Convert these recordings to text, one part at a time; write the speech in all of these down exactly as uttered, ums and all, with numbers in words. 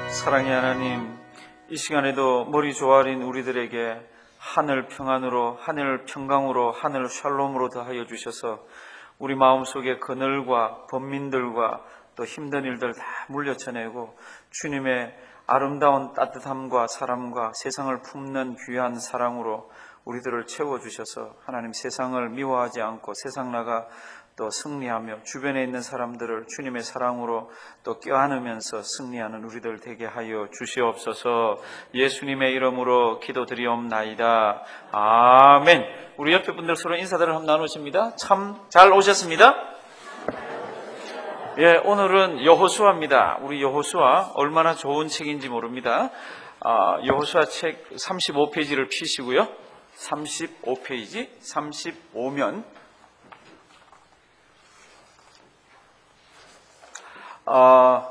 사랑의 하나님, 이 시간에도 머리 조아린 우리들에게 하늘 평안으로, 하늘 평강으로, 하늘 샬롬으로 더하여 주셔서 우리 마음속에 그늘과 번민들과 또 힘든 일들 다 물려쳐내고 주님의 아름다운 따뜻함과 사랑과 세상을 품는 귀한 사랑으로 우리들을 채워주셔서 하나님 세상을 미워하지 않고 세상 나가 또 승리하며 주변에 있는 사람들을 주님의 사랑으로 또 껴안으면서 승리하는 우리들 되게 하여 주시옵소서. 예수님의 이름으로 기도드리옵나이다. 아멘. 우리 옆에 분들 서로 인사들을 한번 나누십니다. 참 잘 오셨습니다. 예, 오늘은 여호수아입니다. 우리 여호수아 얼마나 좋은 책인지 모릅니다. 아, 여호수아 책 삼십오 페이지를 피시고요. 삼십오 페이지, 삼십오면 어,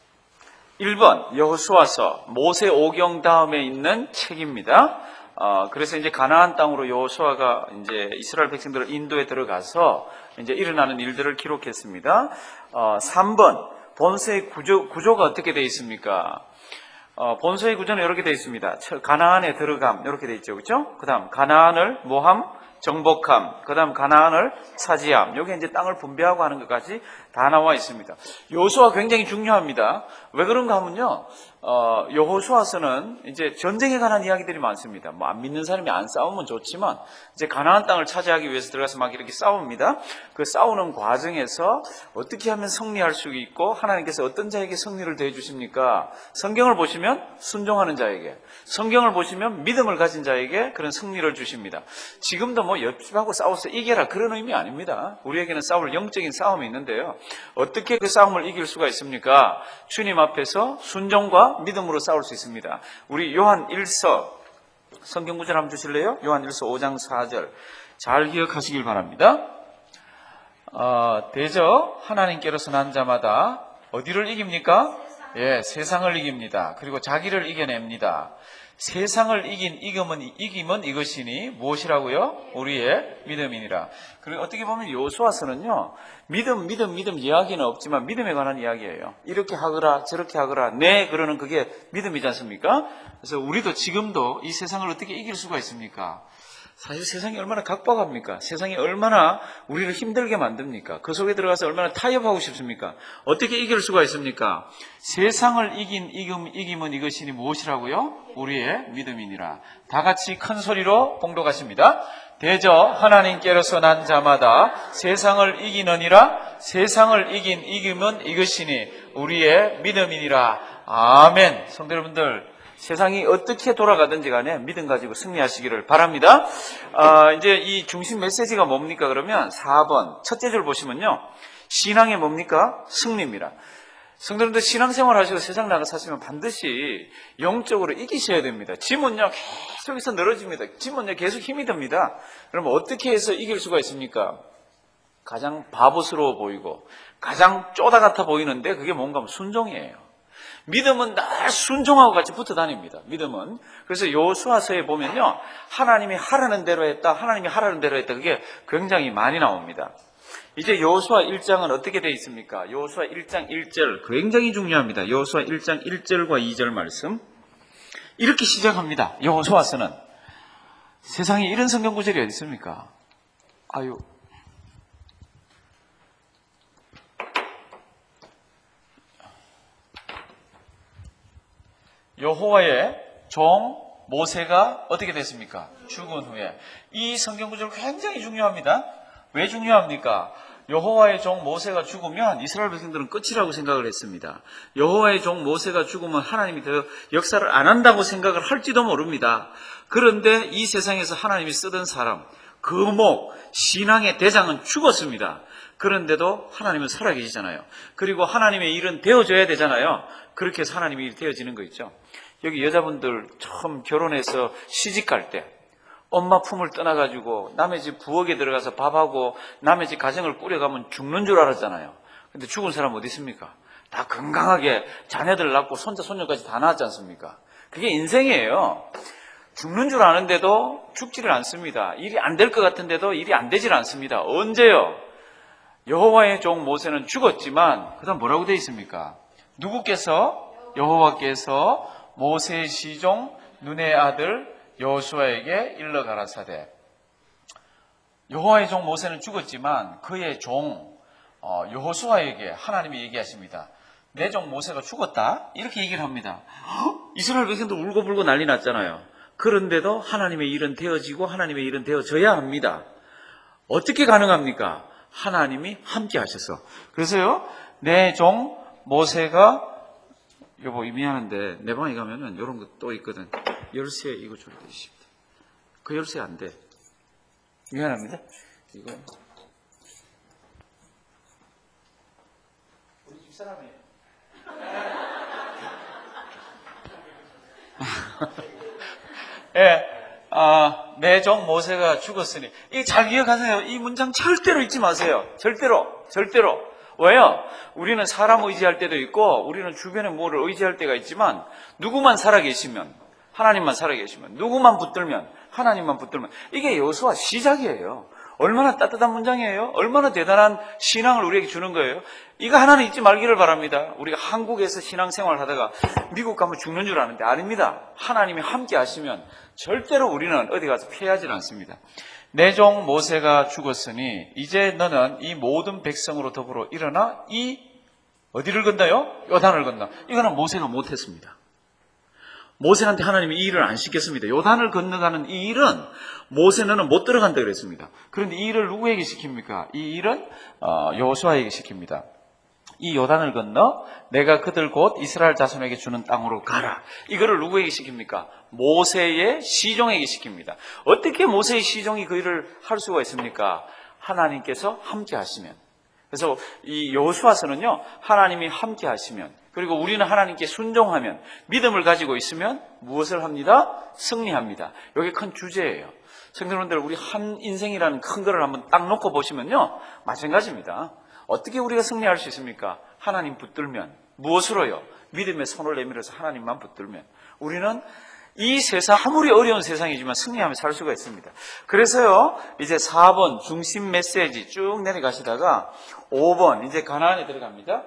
일 번 여호수아서 모세오경 다음에 있는 책입니다. 어, 그래서 이제 가나안 땅으로 여호수아가 이제 이스라엘 백성들을 인도에 들어가서 이제 일어나는 일들을 기록했습니다. 어, 삼 번 본서의 구조, 구조가 어떻게 되어 있습니까? 어, 본서의 구조는 이렇게 되어 있습니다. 가나안에 들어감 이렇게 되어 있죠, 그렇죠? 그다음 가나안을 모함, 정복함, 그 다음 가나안을 차지함. 여기 이제 땅을 분배하고 하는 것까지 다 나와 있습니다. 여호수아 굉장히 중요합니다. 왜 그런가 하면요, 어, 여호수아서는 이제 전쟁에 관한 이야기들이 많습니다. 뭐 안 믿는 사람이 안 싸우면 좋지만 이제 가나안 땅을 차지하기 위해서 들어가서 막 이렇게 싸웁니다. 그 싸우는 과정에서 어떻게 하면 승리할 수 있고 하나님께서 어떤 자에게 승리를 더해 주십니까? 성경을 보시면 순종하는 자에게, 성경을 보시면 믿음을 가진 자에게 그런 승리를 주십니다. 지금도 뭐 옆집하고 싸워서 이겨라 그런 의미 아닙니다. 우리에게는 싸울 영적인 싸움이 있는데요. 어떻게 그 싸움을 이길 수가 있습니까? 주님 앞에서 순종과 믿음으로 싸울 수 있습니다. 우리 요한 일서 성경 구절 한번 주실래요? 요한 일서 오 장 사 절 잘 기억하시길 바랍니다. 어, 대저 하나님께로서 난 자마다 어디를 이깁니까? 예, 세상을 이깁니다. 그리고 자기를 이겨냅니다. 세상을 이긴 이김은, 이김은 이것이니 무엇이라고요? 우리의 믿음이니라. 그리고 어떻게 보면 여호수아서는요, 믿음, 믿음, 믿음 이야기는 없지만 믿음에 관한 이야기예요. 이렇게 하거라, 저렇게 하거라, 네, 그러는 그게 믿음이지 않습니까? 그래서 우리도 지금도 이 세상을 어떻게 이길 수가 있습니까? 사실 세상이 얼마나 각박합니까? 세상이 얼마나 우리를 힘들게 만듭니까? 그 속에 들어가서 얼마나 타협하고 싶습니까? 어떻게 이길 수가 있습니까? 세상을 이긴 이김, 이김은 이것이니 무엇이라고요? 우리의 믿음이니라. 다 같이 큰 소리로 봉독하십니다. 대저 하나님께로서 난 자마다 세상을 이기느니라. 세상을 이긴 이김은 이것이니 우리의 믿음이니라. 아멘. 성도 여러분들, 세상이 어떻게 돌아가든지 간에 믿음 가지고 승리하시기를 바랍니다. 아, 이제 이 중심 메시지가 뭡니까? 그러면 사 번 첫째 줄 보시면요, 신앙이 뭡니까? 승리입니다. 성도님들 신앙생활 하시고 세상 나가 사시면 반드시 영적으로 이기셔야 됩니다. 짐은요 계속해서 늘어집니다. 짐은요 계속 힘이 듭니다. 그러면 어떻게 해서 이길 수가 있습니까? 가장 바보스러워 보이고 가장 쪼다 같아 보이는데 그게 뭔가 하면 순종이에요. 믿음은 늘 순종하고 같이 붙어 다닙니다. 믿음은. 그래서 여호수아서에 보면요, 하나님이 하라는 대로 했다, 하나님이 하라는 대로 했다, 그게 굉장히 많이 나옵니다. 이제 여호수아 일 장은 어떻게 되어 있습니까? 여호수아 일 장 일 절 굉장히 중요합니다. 여호수아 일 장 일 절과 이 절 말씀 이렇게 시작합니다. 여호수아서는. 세상에 이런 성경 구절이 어디 있습니까? 아유, 여호와의 종 모세가 어떻게 됐습니까? 죽은 후에. 이 성경 구절 굉장히 중요합니다. 왜 중요합니까? 여호와의 종 모세가 죽으면 이스라엘 백성들은 끝이라고 생각을 했습니다. 여호와의 종 모세가 죽으면 하나님이 더 역사를 안 한다고 생각을 할지도 모릅니다. 그런데 이 세상에서 하나님이 쓰던 사람, 거목, 신앙의 대장은 죽었습니다. 그런데도 하나님은 살아계시잖아요. 그리고 하나님의 일은 되어져야 되잖아요. 그렇게 해서 하나님의 일이 되어지는 거 있죠. 여기 여자분들 처음 결혼해서 시집갈 때 엄마 품을 떠나가지고 남의 집 부엌에 들어가서 밥하고 남의 집 가정을 꾸려가면 죽는 줄 알았잖아요. 근데 죽은 사람 어디 있습니까? 다 건강하게 자녀들 낳고 손자 손녀까지 다 낳았지 않습니까? 그게 인생이에요. 죽는 줄 아는데도 죽지를 않습니다. 일이 안 될 것 같은데도 일이 안 되질 않습니다. 언제요? 여호와의 종 모세는 죽었지만 그 다음 뭐라고 되어 있습니까? 누구께서? 여호와께서 모세의 시종 눈의 아들 여호수아에게 일러 가라사대. 여호와의 종 모세는 죽었지만 그의 종 여호수아에게 하나님이 얘기하십니다. 내 종 모세가 죽었다? 이렇게 얘기를 합니다. 이스라엘 백성도 울고불고 난리 났잖아요. 그런데도 하나님의 일은 되어지고 하나님의 일은 되어져야 합니다. 어떻게 가능합니까? 하나님이 함께 하셔서. 그래서요, 내 종 모세가, 여보 미안한데 내 방에 가면은 이런 거 또 있거든. 열쇠 이거 줘야 되십니다. 그 열쇠 안 돼. 미안합니다. 이거 우리 집사람이에요. 예, 아, 내 종 모세가 죽었으니. 이 잘 기억하세요. 이 문장 절대로 잊지 마세요. 절대로, 절대로. 왜요? 우리는 사람 의지할 때도 있고, 우리는 주변에 뭐를 의지할 때가 있지만, 누구만 살아계시면, 하나님만 살아계시면, 누구만 붙들면, 하나님만 붙들면, 이게 여호수아 시작이에요. 얼마나 따뜻한 문장이에요? 얼마나 대단한 신앙을 우리에게 주는 거예요? 이거 하나는 잊지 말기를 바랍니다. 우리가 한국에서 신앙생활 하다가 미국 가면 죽는 줄 아는데 아닙니다. 하나님이 함께 하시면 절대로 우리는 어디 가서 피하지 않습니다. 내 종 모세가 죽었으니 이제 너는 이 모든 백성으로 더불어 일어나 이 어디를 건너요? 요단을 건너. 이거는 모세가 못했습니다. 모세한테 하나님이 이 일을 안 시켰습니다. 요단을 건너가는 이 일은 모세는 못 들어간다 그랬습니다. 그런데 이 일을 누구에게 시킵니까? 이 일은 여호수아에게 시킵니다. 이 요단을 건너 내가 그들 곧 이스라엘 자손에게 주는 땅으로 가라. 이거를 누구에게 시킵니까? 모세의 시종에게 시킵니다. 어떻게 모세의 시종이 그 일을 할 수가 있습니까? 하나님께서 함께 하시면. 그래서 이 여호수아서는요, 하나님이 함께 하시면, 그리고 우리는 하나님께 순종하면, 믿음을 가지고 있으면 무엇을 합니다? 승리합니다. 이게 큰 주제예요. 성도님들, 우리 한 인생이라는 큰 거를 한번 딱 놓고 보시면요, 마찬가지입니다. 어떻게 우리가 승리할 수 있습니까? 하나님 붙들면. 무엇으로요? 믿음의 손을 내밀어서 하나님만 붙들면. 우리는 이 세상, 아무리 어려운 세상이지만 승리하며 살 수가 있습니다. 그래서요, 이제 사 번 중심 메시지 쭉 내려가시다가 오 번 이제 가나안에 들어갑니다.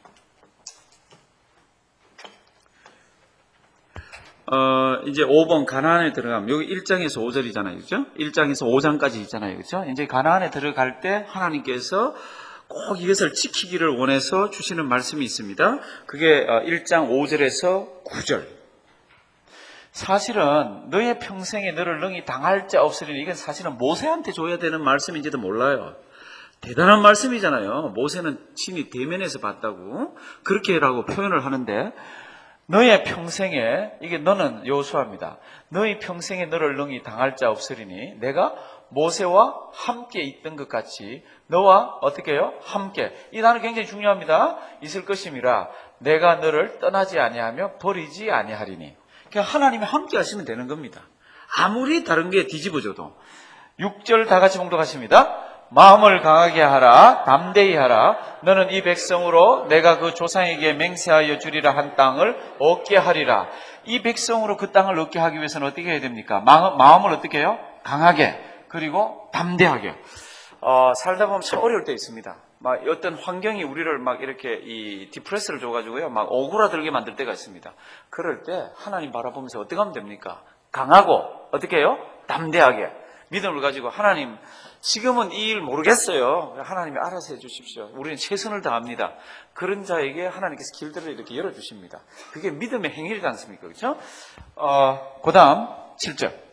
어, 이제 오 번 가나안에 들어가면 여기 일 장에서 오 절이잖아요. 그죠? 일 장에서 오 장까지 있잖아요. 그죠? 이제 가나안에 들어갈 때 하나님께서 꼭 이것을 지키기를 원해서 주시는 말씀이 있습니다. 그게 일 장 오 절에서 구 절. 사실은 너의 평생에 너를 능히 당할 자 없으리니 이건 사실은 모세한테 줘야 되는 말씀인지도 몰라요. 대단한 말씀이잖아요. 모세는 친히 대면에서 봤다고 그렇게라고 표현을 하는데 너의 평생에 이게 너는 여호수아입니다. 너의 평생에 너를 능히 당할 자 없으리니 내가 모세와 함께 있던 것 같이 너와 어떻게 해요? 함께. 이 단어 굉장히 중요합니다. 있을 것임이라 내가 너를 떠나지 아니하며 버리지 아니하리니. 그냥 하나님이 함께 하시면 되는 겁니다. 아무리 다른 게 뒤집어져도. 육 절 다 같이 봉독하십니다. 마음을 강하게 하라, 담대히 하라. 너는 이 백성으로 내가 그 조상에게 맹세하여 주리라 한 땅을 얻게 하리라. 이 백성으로 그 땅을 얻게 하기 위해서는 어떻게 해야 됩니까? 마음을 어떻게 해요? 강하게, 그리고 담대하게. 어, 살다 보면 참 어려울 때 있습니다. 막 어떤 환경이 우리를 막 이렇게 이 디프레스를 줘가지고요, 막 오그라들게 만들 때가 있습니다. 그럴 때 하나님 바라보면서 어떻게 하면 됩니까? 강하고 어떻게 해요? 담대하게 믿음을 가지고 하나님 지금은 이 일 모르겠어요. 하나님이 알아서 해주십시오. 우리는 최선을 다합니다. 그런 자에게 하나님께서 길들을 이렇게 열어주십니다. 그게 믿음의 행위이지 않습니까? 그렇죠? 어, 그 다음 칠 절.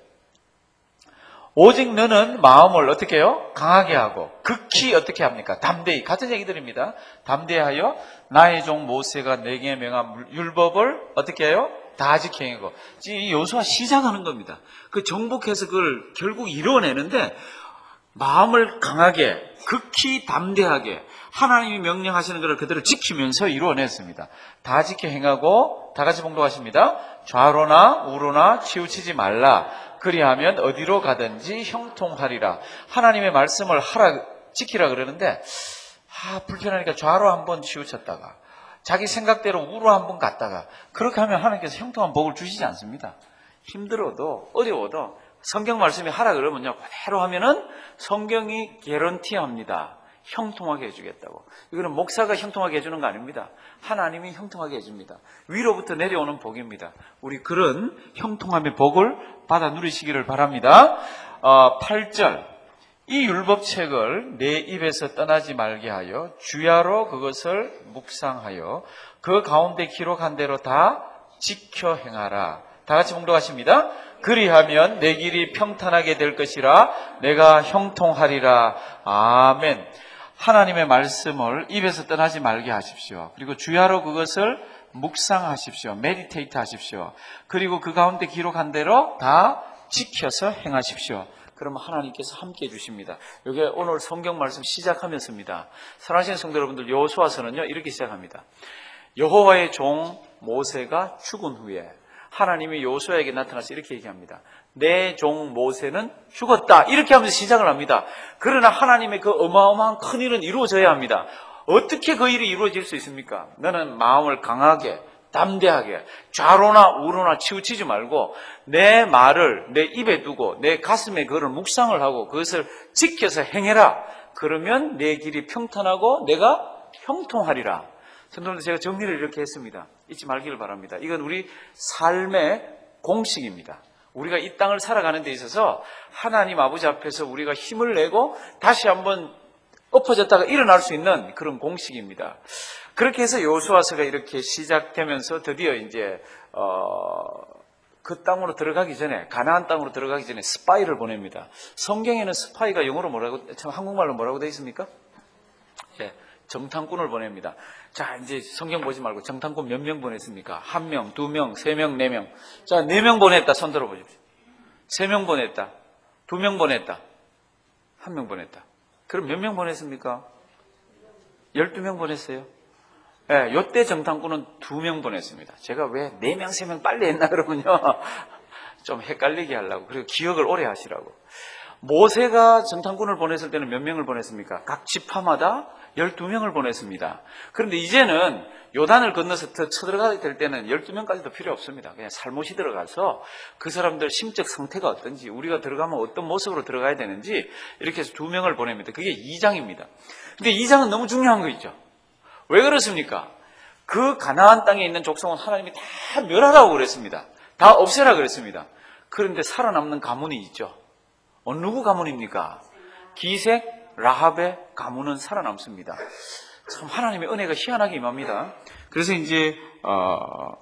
오직 너는 마음을 어떻게 해요? 강하게 하고 극히 어떻게 합니까? 담대히. 같은 얘기들입니다. 담대하여 나의 종 모세가 내게 명한 율법을 어떻게 해요? 다 지켜 행하고. 이 여호수아 시작하는 겁니다. 그 정복해서 그걸 결국 이루어내는데 마음을 강하게 극히 담대하게 하나님이 명령하시는 것을 그대로 지키면서 이루어냈습니다. 다 지켜 행하고 다 같이 봉독하십니다. 좌로나 우로나 치우치지 말라. 그리하면 어디로 가든지 형통하리라. 하나님의 말씀을 하라, 지키라 그러는데 아, 불편하니까 좌로 한번 치우쳤다가 자기 생각대로 우로 한번 갔다가 그렇게 하면 하나님께서 형통한 복을 주시지 않습니다. 힘들어도 어려워도 성경 말씀이 하라 그러면요, 그대로 하면은 성경이 개런티합니다. 형통하게 해주겠다고. 이거는 목사가 형통하게 해주는 거 아닙니다. 하나님이 형통하게 해줍니다. 위로부터 내려오는 복입니다. 우리 그런 형통함의 복을 받아 누리시기를 바랍니다. 어, 팔 절 이 율법책을 내 입에서 떠나지 말게 하여 주야로 그것을 묵상하여 그 가운데 기록한 대로 다 지켜 행하라. 다 같이 봉독하십니다. 그리하면 내 길이 평탄하게 될 것이라 내가 형통하리라. 아멘. 하나님의 말씀을 입에서 떠나지 말게 하십시오. 그리고 주야로 그것을 묵상하십시오. 메디테이트 하십시오. 그리고 그 가운데 기록한 대로 다 지켜서 행하십시오. 그러면 하나님께서 함께해 주십니다. 이게 오늘 성경 말씀 시작하면서입니다. 사랑하시는 성도 여러분들, 여호수아서는요 이렇게 시작합니다. 여호와의 종 모세가 죽은 후에 하나님이 여호수아에게 나타나서 이렇게 얘기합니다. 내 종 모세는 죽었다. 이렇게 하면서 시작을 합니다. 그러나 하나님의 그 어마어마한 큰 일은 이루어져야 합니다. 어떻게 그 일이 이루어질 수 있습니까? 너는 마음을 강하게 담대하게 좌로나 우로나 치우치지 말고 내 말을 내 입에 두고 내 가슴에 그를 묵상을 하고 그것을 지켜서 행해라. 그러면 내 길이 평탄하고 내가 형통하리라. 성도님들, 제가 정리를 이렇게 했습니다. 잊지 말기를 바랍니다. 이건 우리 삶의 공식입니다. 우리가 이 땅을 살아가는 데 있어서 하나님 아버지 앞에서 우리가 힘을 내고 다시 한번 엎어졌다가 일어날 수 있는 그런 공식입니다. 그렇게 해서 여호수아서가 이렇게 시작되면서 드디어 이제 어, 그 땅으로 들어가기 전에, 가나안 땅으로 들어가기 전에 스파이를 보냅니다. 성경에는 스파이가 영어로 뭐라고, 참 한국말로 뭐라고 되어 있습니까? 예, 정탐꾼을 보냅니다. 자, 이제 성경 보지 말고 정탐꾼 몇 명 보냈습니까? 한 명, 두 명, 세 명, 네 명. 자, 네 명 보냈다. 손 들어보십시오. 세 명 보냈다. 두 명 보냈다. 한 명 보냈다. 그럼 몇 명 보냈습니까? 열두 명 보냈어요. 예, 요때 정탐꾼은 두 명 보냈습니다. 제가 왜 네 명, 세 명 빨리 했나 그러군요. 좀 헷갈리게 하려고. 그리고 기억을 오래 하시라고. 모세가 정탐꾼을 보냈을 때는 몇 명을 보냈습니까? 각 지파마다 열두 명을 보냈습니다. 그런데 이제는 요단을 건너서 더 쳐들어가게 될 때는 열두 명까지도 필요 없습니다. 그냥 살못이 들어가서 그 사람들 심적 상태가 어떤지, 우리가 들어가면 어떤 모습으로 들어가야 되는지 이렇게 해서 두 명을 보냅니다. 그게 이 장입니다. 근데 이 장은 너무 중요한 거 있죠. 왜 그렇습니까? 그 가나안 땅에 있는 족속은 하나님이 다 멸하라고 그랬습니다. 다 없애라 그랬습니다. 그런데 살아남는 가문이 있죠. 어느 누구 가문입니까? 기색 라합의 가문은 살아남습니다. 참 하나님의 은혜가 희한하게 임합니다. 그래서 이제 어,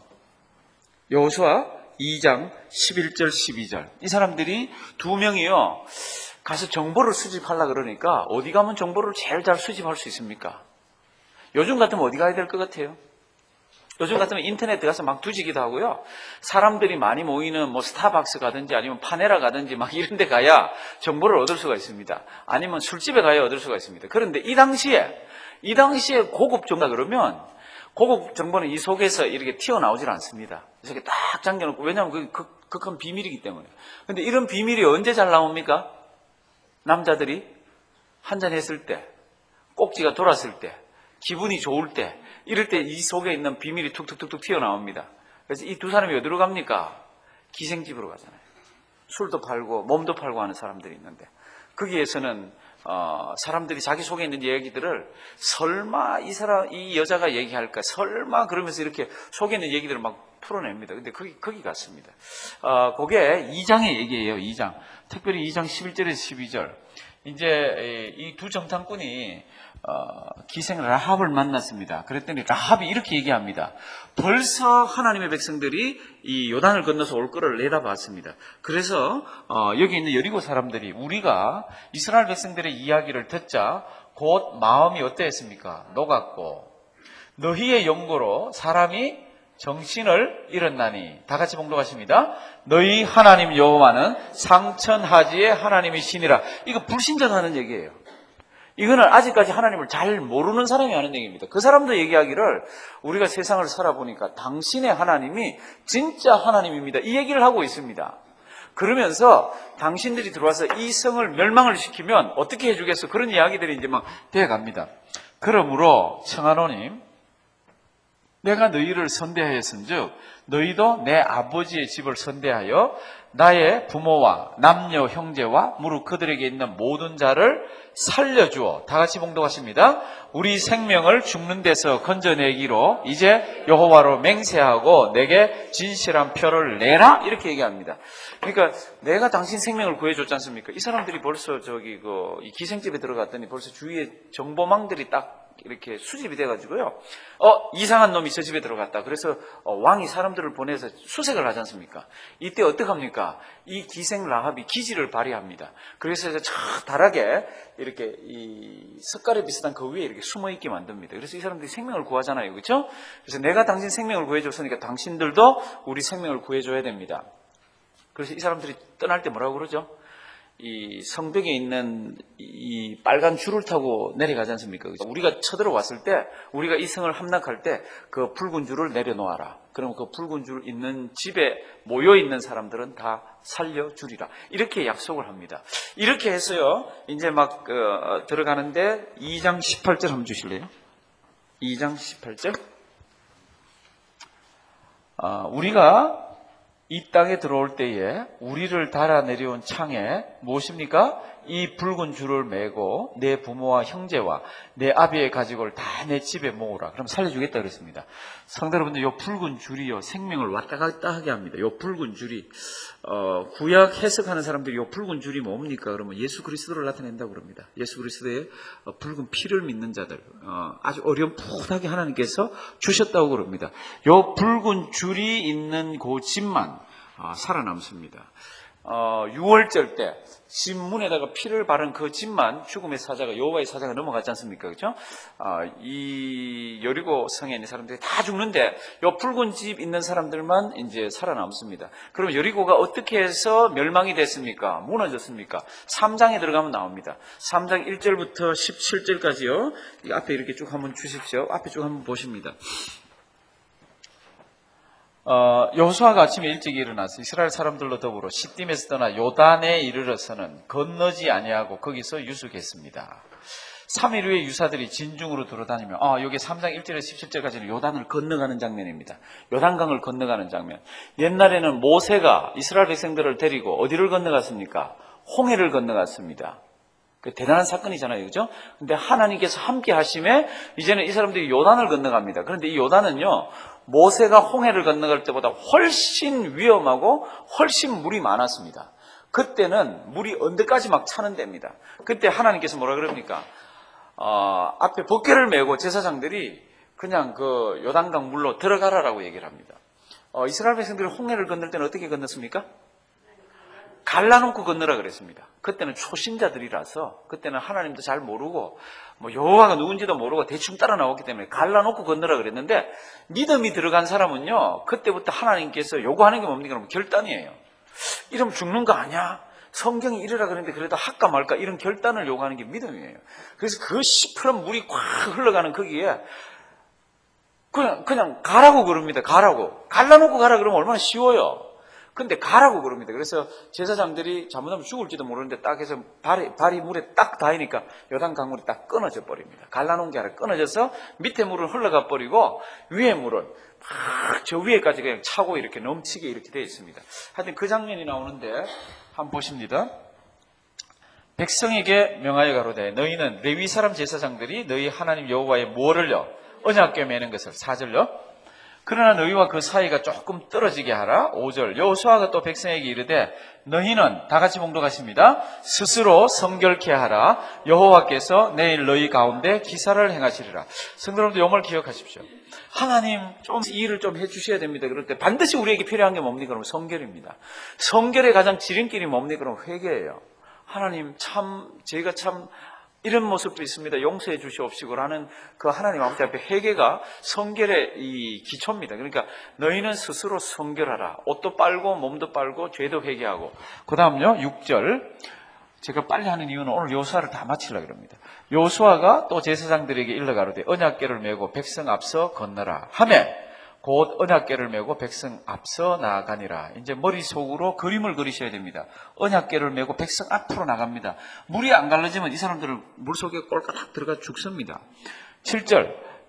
여호수아 이 장 십일 절 십이 절 이 사람들이 두 명이요 가서 정보를 수집하려고 그러니까 어디 가면 정보를 제일 잘 수집할 수 있습니까? 요즘 같으면 어디 가야 될 것 같아요? 요즘 같으면 인터넷 들어가서 막 뒤지기도 하고요. 사람들이 많이 모이는 뭐 스타벅스 가든지 아니면 파네라 가든지 막 이런 데 가야 정보를 얻을 수가 있습니다. 아니면 술집에 가야 얻을 수가 있습니다. 그런데 이 당시에, 이 당시에 고급 정보다 그러면 고급 정보는 이 속에서 이렇게 튀어나오질 않습니다. 이렇게 딱 잠겨놓고, 왜냐하면 그게 극, 극한 비밀이기 때문에. 근데 이런 비밀이 언제 잘 나옵니까? 남자들이 한잔 했을 때, 꼭지가 돌았을 때, 기분이 좋을 때, 이럴 때 이 속에 있는 비밀이 툭툭툭툭 튀어나옵니다. 그래서 이 두 사람이 어디로 갑니까? 기생집으로 가잖아요. 술도 팔고 몸도 팔고 하는 사람들이 있는데 거기에서는 어, 사람들이 자기 속에 있는 얘기들을 설마 이 사람, 이 여자가 얘기할까? 설마 그러면서 이렇게 속에 있는 얘기들을 막 풀어냅니다. 근데 거기, 거기 갔습니다. 어, 그게 이 장의 얘기예요, 이 장. 특별히 이 장 십일 절에서 십이 절. 이제 이 두 정탐꾼이 어, 기생 라합을 만났습니다. 그랬더니 라합이 이렇게 얘기합니다. 벌써 하나님의 백성들이 이 요단을 건너서 올 거를 내다봤습니다. 그래서 어, 여기 있는 여리고 사람들이 우리가 이스라엘 백성들의 이야기를 듣자 곧 마음이 어땠습니까? 녹았고 너희의 연고로 사람이 정신을 잃었나니. 다 같이 봉독하십니다. 너희 하나님 여호와는 상천하지의 하나님이시니라. 이거 불신자하는 얘기예요. 이거는 아직까지 하나님을 잘 모르는 사람이 하는 얘기입니다. 그 사람도 얘기하기를 우리가 세상을 살아보니까 당신의 하나님이 진짜 하나님입니다. 이 얘기를 하고 있습니다. 그러면서 당신들이 들어와서 이 성을 멸망을 시키면 어떻게 해주겠어? 그런 이야기들이 이제 막 되어갑니다. 그러므로 청하노님, 내가 너희를 선대하였은즉 너희도 내 아버지의 집을 선대하여 나의 부모와 남녀 형제와 무릇 그들에게 있는 모든 자를 살려주어. 다 같이 봉독하십니다. 우리 생명을 죽는 데서 건져내기로 이제 여호와로 맹세하고 내게 진실한 표를 내라, 이렇게 얘기합니다. 그러니까 내가 당신 생명을 구해줬지 않습니까? 이 사람들이 벌써 저기 그 이 기생집에 들어갔더니 벌써 주위에 정보망들이 딱 이렇게 수집이 돼가지고요. 어, 이상한 놈이 저 집에 들어갔다. 그래서 어, 왕이 사람들을 보내서 수색을 하지 않습니까? 이때 어떡합니까? 이 기생 라합이 기지를 발휘합니다. 그래서 저 다락에 이렇게 이 석가래 비슷한 그 위에 이렇게 숨어 있게 만듭니다. 그래서 이 사람들이 생명을 구하잖아요. 그렇죠? 그래서 내가 당신 생명을 구해줬으니까 당신들도 우리 생명을 구해줘야 됩니다. 그래서 이 사람들이 떠날 때 뭐라고 그러죠? 이 성벽에 있는 이 빨간 줄을 타고 내려가지 않습니까? 우리가 쳐들어왔을 때, 우리가 이 성을 함락할 때 그 붉은 줄을 내려놓아라. 그러면 그 붉은 줄 있는 집에 모여있는 사람들은 다 살려주리라. 이렇게 약속을 합니다. 이렇게 해서요, 이제 막 어, 들어가는데 이 장 십팔 절 한번 주실래요? 이 장 십팔 절. 아, 우리가 이 땅에 들어올 때에 우리를 달아 내려온 창에 무엇입니까? 이 붉은 줄을 메고 내 부모와 형제와 내 아비의 가족을 다 내 집에 모으라. 그럼 살려주겠다 그랬습니다. 성도 여러분들, 이 붉은 줄이요 생명을 왔다 갔다 하게 합니다. 이 붉은 줄이 어, 구약 해석하는 사람들이 이 붉은 줄이 뭡니까? 그러면 예수 그리스도를 나타낸다고 그럽니다. 예수 그리스도의 어, 붉은 피를 믿는 자들, 어, 아주 어렴풋하게 하나님께서 주셨다고 그럽니다. 이 붉은 줄이 있는 그 집만 어, 살아남습니다. 어, 유월절 때 집 문에다가 피를 바른 그 집만 죽음의 사자가, 여호와의 사자가 넘어갔지 않습니까? 그렇죠? 어, 이 여리고 성에 있는 사람들이 다 죽는데 요 붉은 집 있는 사람들만 이제 살아남습니다. 그럼 여리고가 어떻게 해서 멸망이 됐습니까? 무너졌습니까? 삼 장에 들어가면 나옵니다. 삼 장 일 절부터 십칠 절까지요. 이 앞에 이렇게 쭉 한번 주십시오. 앞에 쭉 한번 보십니다. 어, 여호수아가 아침에 일찍 일어나서 이스라엘 사람들로 더불어 시딤에서 떠나 요단에 이르러서는 건너지 아니하고 거기서 유숙했습니다. 삼 일 후에 유사들이 진중으로 돌아다니며, 아, 여기 삼 장 일 절에서 십칠 절까지는 요단을 건너가는 장면입니다. 요단강을 건너가는 장면. 옛날에는 모세가 이스라엘 백성들을 데리고 어디를 건너갔습니까? 홍해를 건너갔습니다. 그 대단한 사건이잖아요. 그죠? 근데 하나님께서 함께 하심에 이제는 이 사람들이 요단을 건너갑니다. 그런데 이 요단은요, 모세가 홍해를 건너갈 때보다 훨씬 위험하고 훨씬 물이 많았습니다. 그때는 물이 언덕까지 막 차는 데입니다. 그때 하나님께서 뭐라 그럽니까? 어, 앞에 법궤를 메고 제사장들이 그냥 그 요단강 물로 들어가라라고 얘기를 합니다. 어, 이스라엘 백성들이 홍해를 건널 때는 어떻게 건넜습니까? 갈라놓고 건너라 그랬습니다. 그때는 초신자들이라서, 그때는 하나님도 잘 모르고 뭐 여호와가 누군지도 모르고 대충 따라 나왔기 때문에 갈라놓고 건너라 그랬는데, 믿음이 들어간 사람은요 그때부터 하나님께서 요구하는 게 뭡니까? 그러면 결단이에요. 이러면 죽는 거 아니야? 성경이 이래라 그랬는데 그래도 할까 말까, 이런 결단을 요구하는 게 믿음이에요. 그래서 그 시퍼런 물이 꽉 흘러가는 거기에 그냥 그냥 가라고 그럽니다. 가라고. 갈라놓고 가라 그러면 얼마나 쉬워요. 근데 가라고 그럽니다. 그래서 제사장들이 잘못하면 죽을지도 모르는데 딱 해서 발이, 발이 물에 딱 닿으니까 요단 강물이 딱 끊어져 버립니다. 갈라놓은 게 아니라 끊어져서 밑에 물은 흘러가 버리고 위에 물은 막 저 위에까지 그냥 차고 이렇게 넘치게 이렇게 되어 있습니다. 하여튼 그 장면이 나오는데 한번 보십니다. 백성에게 명하여 가로되 너희는 레위 사람 제사장들이 너희 하나님 여호와의 뭐를요? 언약궤 매는 것을, 사 절요. 그러나 너희와 그 사이가 조금 떨어지게 하라. 오 절. 여호수아가 또 백성에게 이르되 너희는, 다 같이 봉독하십니다. 스스로 성결케 하라. 여호와께서 내일 너희 가운데 기사를 행하시리라. 성도 여러분들, 이 말 기억하십시오. 하나님 좀 이 일을 좀 해주셔야 됩니다. 그럴 때 반드시 우리에게 필요한 게 뭡니까? 그러면 성결입니다. 성결의 가장 지름길이 뭡니까? 그러면 회개예요. 하나님 참 제가 참 이런 모습도 있습니다. 용서해 주시옵시고라는 그 하나님 아버지 앞에 회개가 성결의 이 기초입니다. 그러니까 너희는 스스로 성결하라. 옷도 빨고 몸도 빨고 죄도 회개하고. 그 다음요 육 절. 제가 빨리 하는 이유는 오늘 여호수아를 다 마치려고 합니다. 여호수아가 또 제사장들에게 일러 가로되 언약궤를 메고 백성 앞서 건너라 하매 곧 언약궤를 메고 백성 앞서 나아가니라. 이제 머릿속으로 그림을 그리셔야 됩니다. 언약궤를 메고 백성 앞으로 나갑니다. 물이 안 갈라지면 이 사람들은 물속에 꼴까닥 들어가 죽습니다. 칠 절.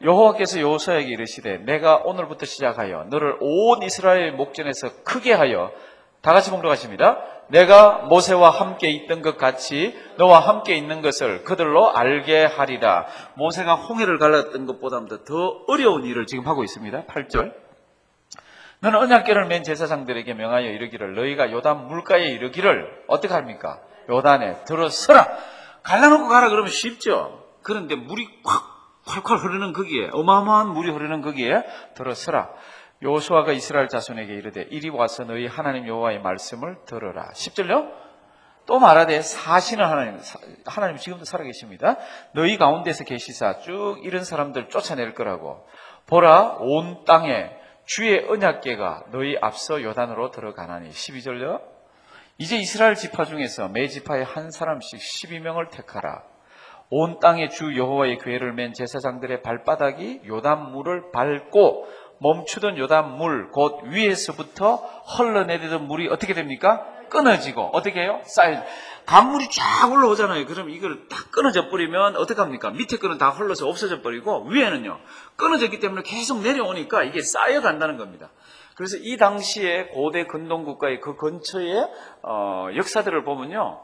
여호와께서 여호수아에게 이르시되 내가 오늘부터 시작하여 너를 온 이스라엘 목전에서 크게 하여, 다 같이 봉독하십니다. 내가 모세와 함께 있던 것 같이 너와 함께 있는 것을 그들로 알게 하리라. 모세가 홍해를 갈랐던 것보다도 더 어려운 일을 지금 하고 있습니다. 팔 절. 너는 언약궤를 맨 제사장들에게 명하여 이르기를 너희가 요단 물가에 이르기를 어떻게 합니까? 요단에 들어서라. 갈라놓고 가라 그러면 쉽죠. 그런데 물이 콱 콸콸 흐르는 거기에, 어마어마한 물이 흐르는 거기에 들어서라. 여호수아가 이스라엘 자손에게 이르되 이리 와서 너희 하나님 여호와의 말씀을 들으라. 십 절요. 또 말하되 사시는 하나님, 하나님 지금도 살아계십니다. 너희 가운데서 계시사 쭉 이런 사람들 쫓아낼 거라고. 보라, 온 땅에 주의 언약궤가 너희 앞서 요단으로 들어가나니. 십이 절요. 이제 이스라엘 지파 중에서 매 지파에 한 사람씩 십이 명을 택하라. 온 땅에 주 여호와의 궤를 맨 제사장들의 발바닥이 요단물을 밟고 멈추던 요단물 곧 위에서부터 흘러내리던 물이 어떻게 됩니까? 끊어지고 어떻게 해요? 쌓여. 강물이 쫙 올라오잖아요. 그럼 이걸 딱 끊어져 버리면 어떻게 합니까? 밑에 거는 다 흘러서 없어져 버리고 위에는요 끊어졌기 때문에 계속 내려오니까 이게 쌓여간다는 겁니다. 그래서 이 당시에 고대 근동 국가의 그 근처의 어, 역사들을 보면요,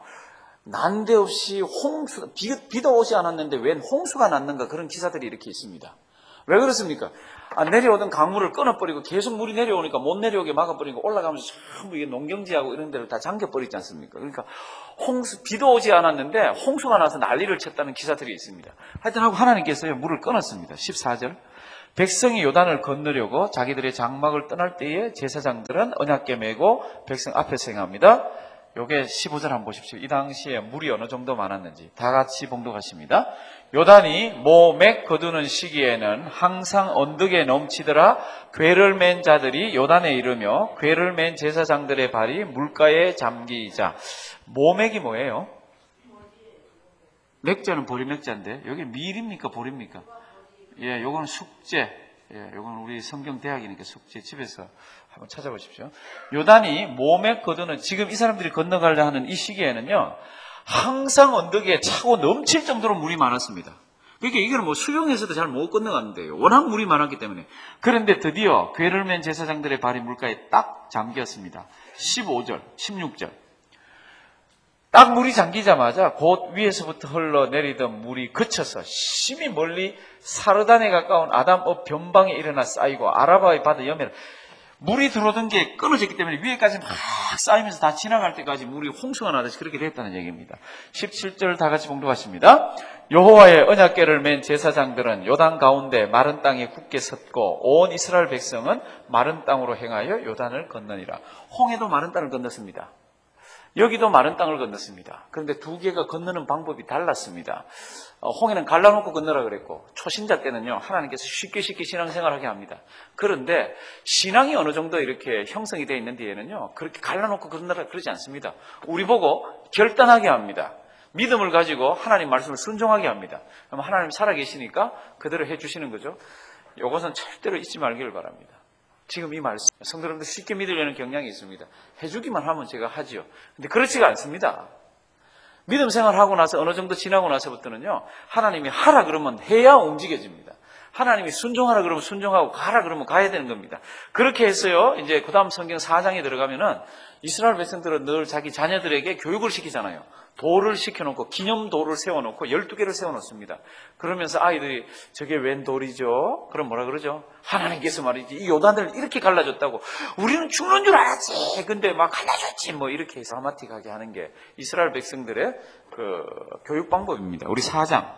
난데없이 홍수, 비, 비도 오지 않았는데 웬 홍수가 났는가, 그런 기사들이 이렇게 있습니다. 왜 그렇습니까? 아, 내려오던 강물을 끊어버리고 계속 물이 내려오니까 못 내려오게 막아버리고 올라가면서 전부 이게 농경지하고 이런 데를 다 잠겨버리지 않습니까? 그러니까 홍수, 비도 오지 않았는데 홍수가 나서 난리를 쳤다는 기사들이 있습니다. 하여튼 하고 하나님께서요 물을 끊었습니다. 십사 절. 백성이 요단을 건너려고 자기들의 장막을 떠날 때에 제사장들은 언약궤 메고 백성 앞에서 행합니다. 요게 십오 절 한번 보십시오. 이 당시에 물이 어느 정도 많았는지 다 같이 봉독하십니다. 요단이 모맥 거두는 시기에는 항상 언덕에 넘치더라. 궤를 맨 자들이 요단에 이르며 궤를 맨 제사장들의 발이 물가에 잠기자. 모맥이 뭐예요? 맥자는 보리맥자인데 여기 밀입니까 보리입니까? 예, 요거는 숙제. 예, 요건 우리 성경대학이니까 숙제 집에서 한번 찾아보십시오. 요단이 모맥 거두는, 지금 이 사람들이 건너가려 하는 이 시기에는요, 항상 언덕에 차고 넘칠 정도로 물이 많았습니다. 그러니까 이걸 뭐 수영해서도 잘 못 건너갔는데요. 워낙 물이 많았기 때문에. 그런데 드디어 궤를 맨 제사장들의 발이 물가에 딱 잠겼습니다. 십오 절, 십육 절. 딱 물이 잠기자마자 곧 위에서부터 흘러내리던 물이 그쳐서 심히 멀리 사르단에 가까운 아담읍 변방에 일어나 쌓이고 아라바의 바다 여면, 물이 들어오던 게 끊어졌기 때문에 위에까지 막 쌓이면서 다 지나갈 때까지 물이 홍수가 나듯이 그렇게 됐다는 얘기입니다. 십칠 절 다 같이 봉독하십니다. 여호와의 언약궤를 맨 제사장들은 요단 가운데 마른 땅에 굳게 섰고 온 이스라엘 백성은 마른 땅으로 행하여 요단을 건너니라. 홍해도 마른 땅을 건넜습니다. 여기도 마른 땅을 건넜습니다. 그런데 두 개가 건너는 방법이 달랐습니다. 어, 홍해는 갈라놓고 건너라 그랬고, 초신자 때는요 하나님께서 쉽게 쉽게 신앙생활하게 합니다. 그런데 신앙이 어느 정도 이렇게 형성이 되어 있는 뒤에는요 그렇게 갈라놓고 건너라 그러지 않습니다. 우리 보고 결단하게 합니다. 믿음을 가지고 하나님 말씀을 순종하게 합니다. 그럼 하나님 살아계시니까 그대로 해주시는 거죠. 이것은 절대로 잊지 말기를 바랍니다. 지금 이 말씀, 성도님들 쉽게 믿으려는 경향이 있습니다. 해주기만 하면 제가 하지요. 근데 그렇지가 않습니다. 믿음 생활하고 나서 어느 정도 지나고 나서부터는요, 하나님이 하라 그러면 해야 움직여집니다. 하나님이 순종하라 그러면 순종하고 가라 그러면 가야 되는 겁니다. 그렇게 해서요, 이제 그 다음 성경 사 장에 들어가면은 이스라엘 백성들은 늘 자기 자녀들에게 교육을 시키잖아요. 돌을 시켜놓고 기념돌을 세워놓고 열두 개를 세워놓습니다. 그러면서 아이들이 저게 웬 돌이죠? 그럼 뭐라 그러죠? 하나님께서 말이지 이 요단을 이렇게 갈라줬다고. 우리는 죽는 줄 알았지. 근데 막 갈라줬지. 뭐 이렇게 드라마틱하게 하는 게 이스라엘 백성들의 그 교육 방법입니다. 우리 사 장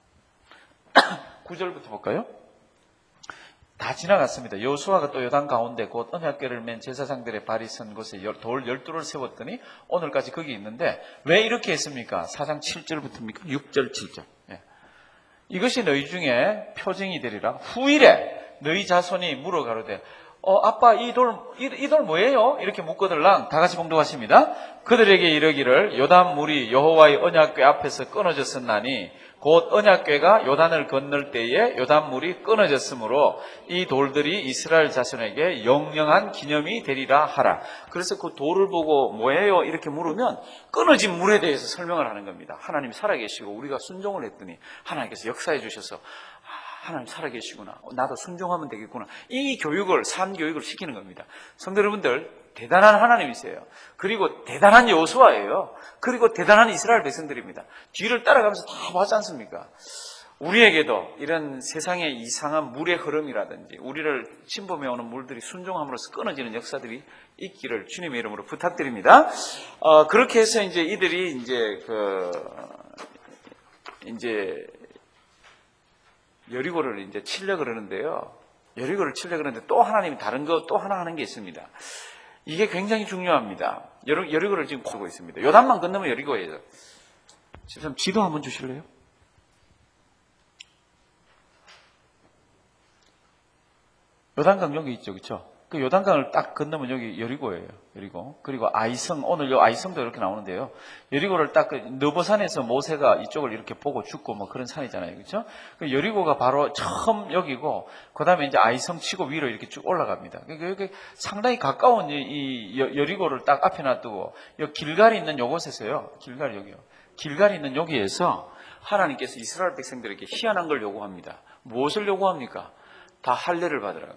구 절부터 볼까요? 다 지나갔습니다. 여호수아가 또 요단 가운데 곧 언약궤를 맨 제사장들의 발이 선 곳에 돌 열두를 세웠더니 오늘까지 거기 있는데, 왜 이렇게 했습니까? 사 장 칠 절부터입니까? 육 절, 칠 절. 예. 이것이 너희 중에 표징이 되리라. 후일에 너희 자손이 물어 가로되 어 아빠 이 돌 이 돌 뭐예요? 이렇게 묻거들랑 다 같이 봉독하십니다. 그들에게 이르기를 요단 물이 여호와의 언약궤 앞에서 끊어졌었나니 곧 언약궤가 요단을 건널 때에 요단물이 끊어졌으므로 이 돌들이 이스라엘 자손에게 영영한 기념이 되리라 하라. 그래서 그 돌을 보고 뭐예요? 이렇게 물으면 끊어진 물에 대해서 설명을 하는 겁니다. 하나님이 살아계시고 우리가 순종을 했더니 하나님께서 역사해 주셔서 하나님 살아계시구나. 나도 순종하면 되겠구나. 이 교육을, 삶 교육을 시키는 겁니다. 성도 여러분들, 대단한 하나님이세요. 그리고 대단한 여호수아예요. 그리고 대단한 이스라엘 백성들입니다. 뒤를 따라가면서 다 봤지 않습니까? 우리에게도 이런 세상의 이상한 물의 흐름이라든지 우리를 침범해오는 물들이 순종함으로써 끊어지는 역사들이 있기를 주님의 이름으로 부탁드립니다. 어, 그렇게 해서 이제 이들이 이제 그 이제 여리고를 이제 치려 그러는데요. 여리고를 치려 그러는데 또 하나님이 다른 거 또 하나 하는 게 있습니다. 이게 굉장히 중요합니다. 여리, 여리고를 지금 보고 있습니다. 요단만 건너면 여리고예요. 지금 지도 한번 주실래요? 요단강 여기 있죠, 그렇죠? 그 요단강을 딱 건너면 여기 여리고예요. 여리고. 그리고 아이성, 오늘 요 아이성도 이렇게 나오는데요. 여리고를 딱, 느보산에서 모세가 이쪽을 이렇게 보고 죽고 뭐 그런 산이잖아요. 그렇죠? 그 여리고가 바로 처음 여기고, 그 다음에 이제 아이성 치고 위로 이렇게 쭉 올라갑니다. 그러니까 여기 상당히 가까운 이 여리고를 딱 앞에 놔두고, 요 길갈이 있는 요곳에서요. 길갈 여기요. 길갈이 있는 여기에서 하나님께서 이스라엘 백성들에게 희한한 걸 요구합니다. 무엇을 요구합니까? 다 할례를 받으라고.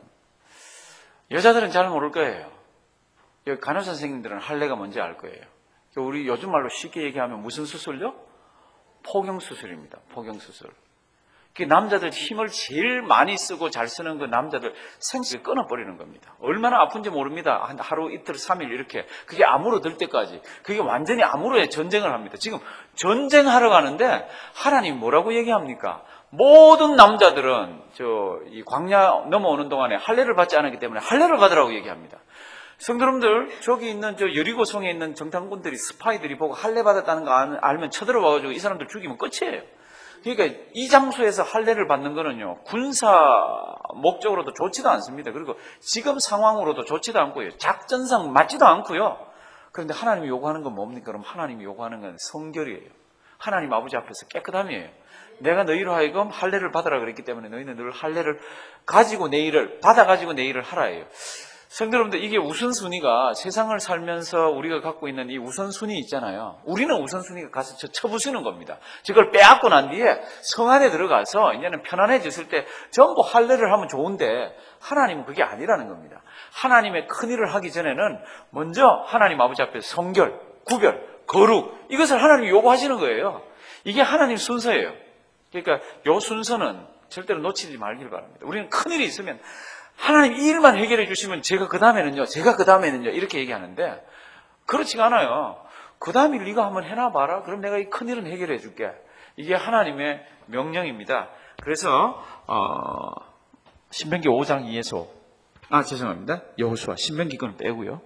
여자들은 잘 모를 거예요. 여기 간호사 선생님들은 할례가 뭔지 알 거예요. 우리 요즘 말로 쉽게 얘기하면 무슨 수술요? 포경수술입니다. 포경수술. 남자들 힘을 제일 많이 쓰고 잘 쓰는 그 남자들 생식을 끊어버리는 겁니다. 얼마나 아픈지 모릅니다. 한 하루, 이틀, 삼일 이렇게. 그게 암으로 들 때까지. 그게 완전히 암으로의 전쟁을 합니다. 지금 전쟁하러 가는데 하나님 뭐라고 얘기합니까? 모든 남자들은 저 이 광야 넘어오는 동안에 할례를 받지 않았기 때문에 할례를 받으라고 얘기합니다. 성도 여러분들, 저기 있는 저 여리고성에 있는 정탐꾼들이 스파이들이 보고 할례 받았다는 거 알면 쳐들어와가지고 이 사람들 죽이면 끝이에요. 그러니까 이 장소에서 할례를 받는 거는요, 군사 목적으로도 좋지도 않습니다. 그리고 지금 상황으로도 좋지도 않고요. 작전상 맞지도 않고요. 그런데 하나님이 요구하는 건 뭡니까? 그럼 하나님이 요구하는 건 성결이에요. 하나님 아버지 앞에서 깨끗함이에요. 내가 너희로 하여금 할례를 받으라 그랬기 때문에 너희는 늘 할례를 가지고 내 일을 받아가지고 내 일을 하라예요. 성도 여러분들, 이게 우선순위가 세상을 살면서 우리가 갖고 있는 이 우선순위 있잖아요. 우리는 우선순위가 가서 저 쳐부수는 겁니다. 저걸 빼앗고 난 뒤에 성 안에 들어가서 이제는 편안해졌을 때 전부 할례를 하면 좋은데 하나님은 그게 아니라는 겁니다. 하나님의 큰일을 하기 전에는 먼저 하나님 아버지 앞에서 성결, 구별, 거룩, 이것을 하나님이 요구하시는 거예요. 이게 하나님 순서예요. 그러니까 요 순서는 절대로 놓치지 말길 바랍니다. 우리는 큰일이 있으면 하나님 이 일만 해결해 주시면 제가 그 다음에는요, 제가 그 다음에는요, 이렇게 얘기하는데 그렇지가 않아요. 그 다음 일 네가 한번 해놔봐라. 그럼 내가 이 큰일은 해결해 줄게. 이게 하나님의 명령입니다. 그래서 어, 신명기 오 장 이에서 아 죄송합니다. 여호수아, 신명기 건 빼고요.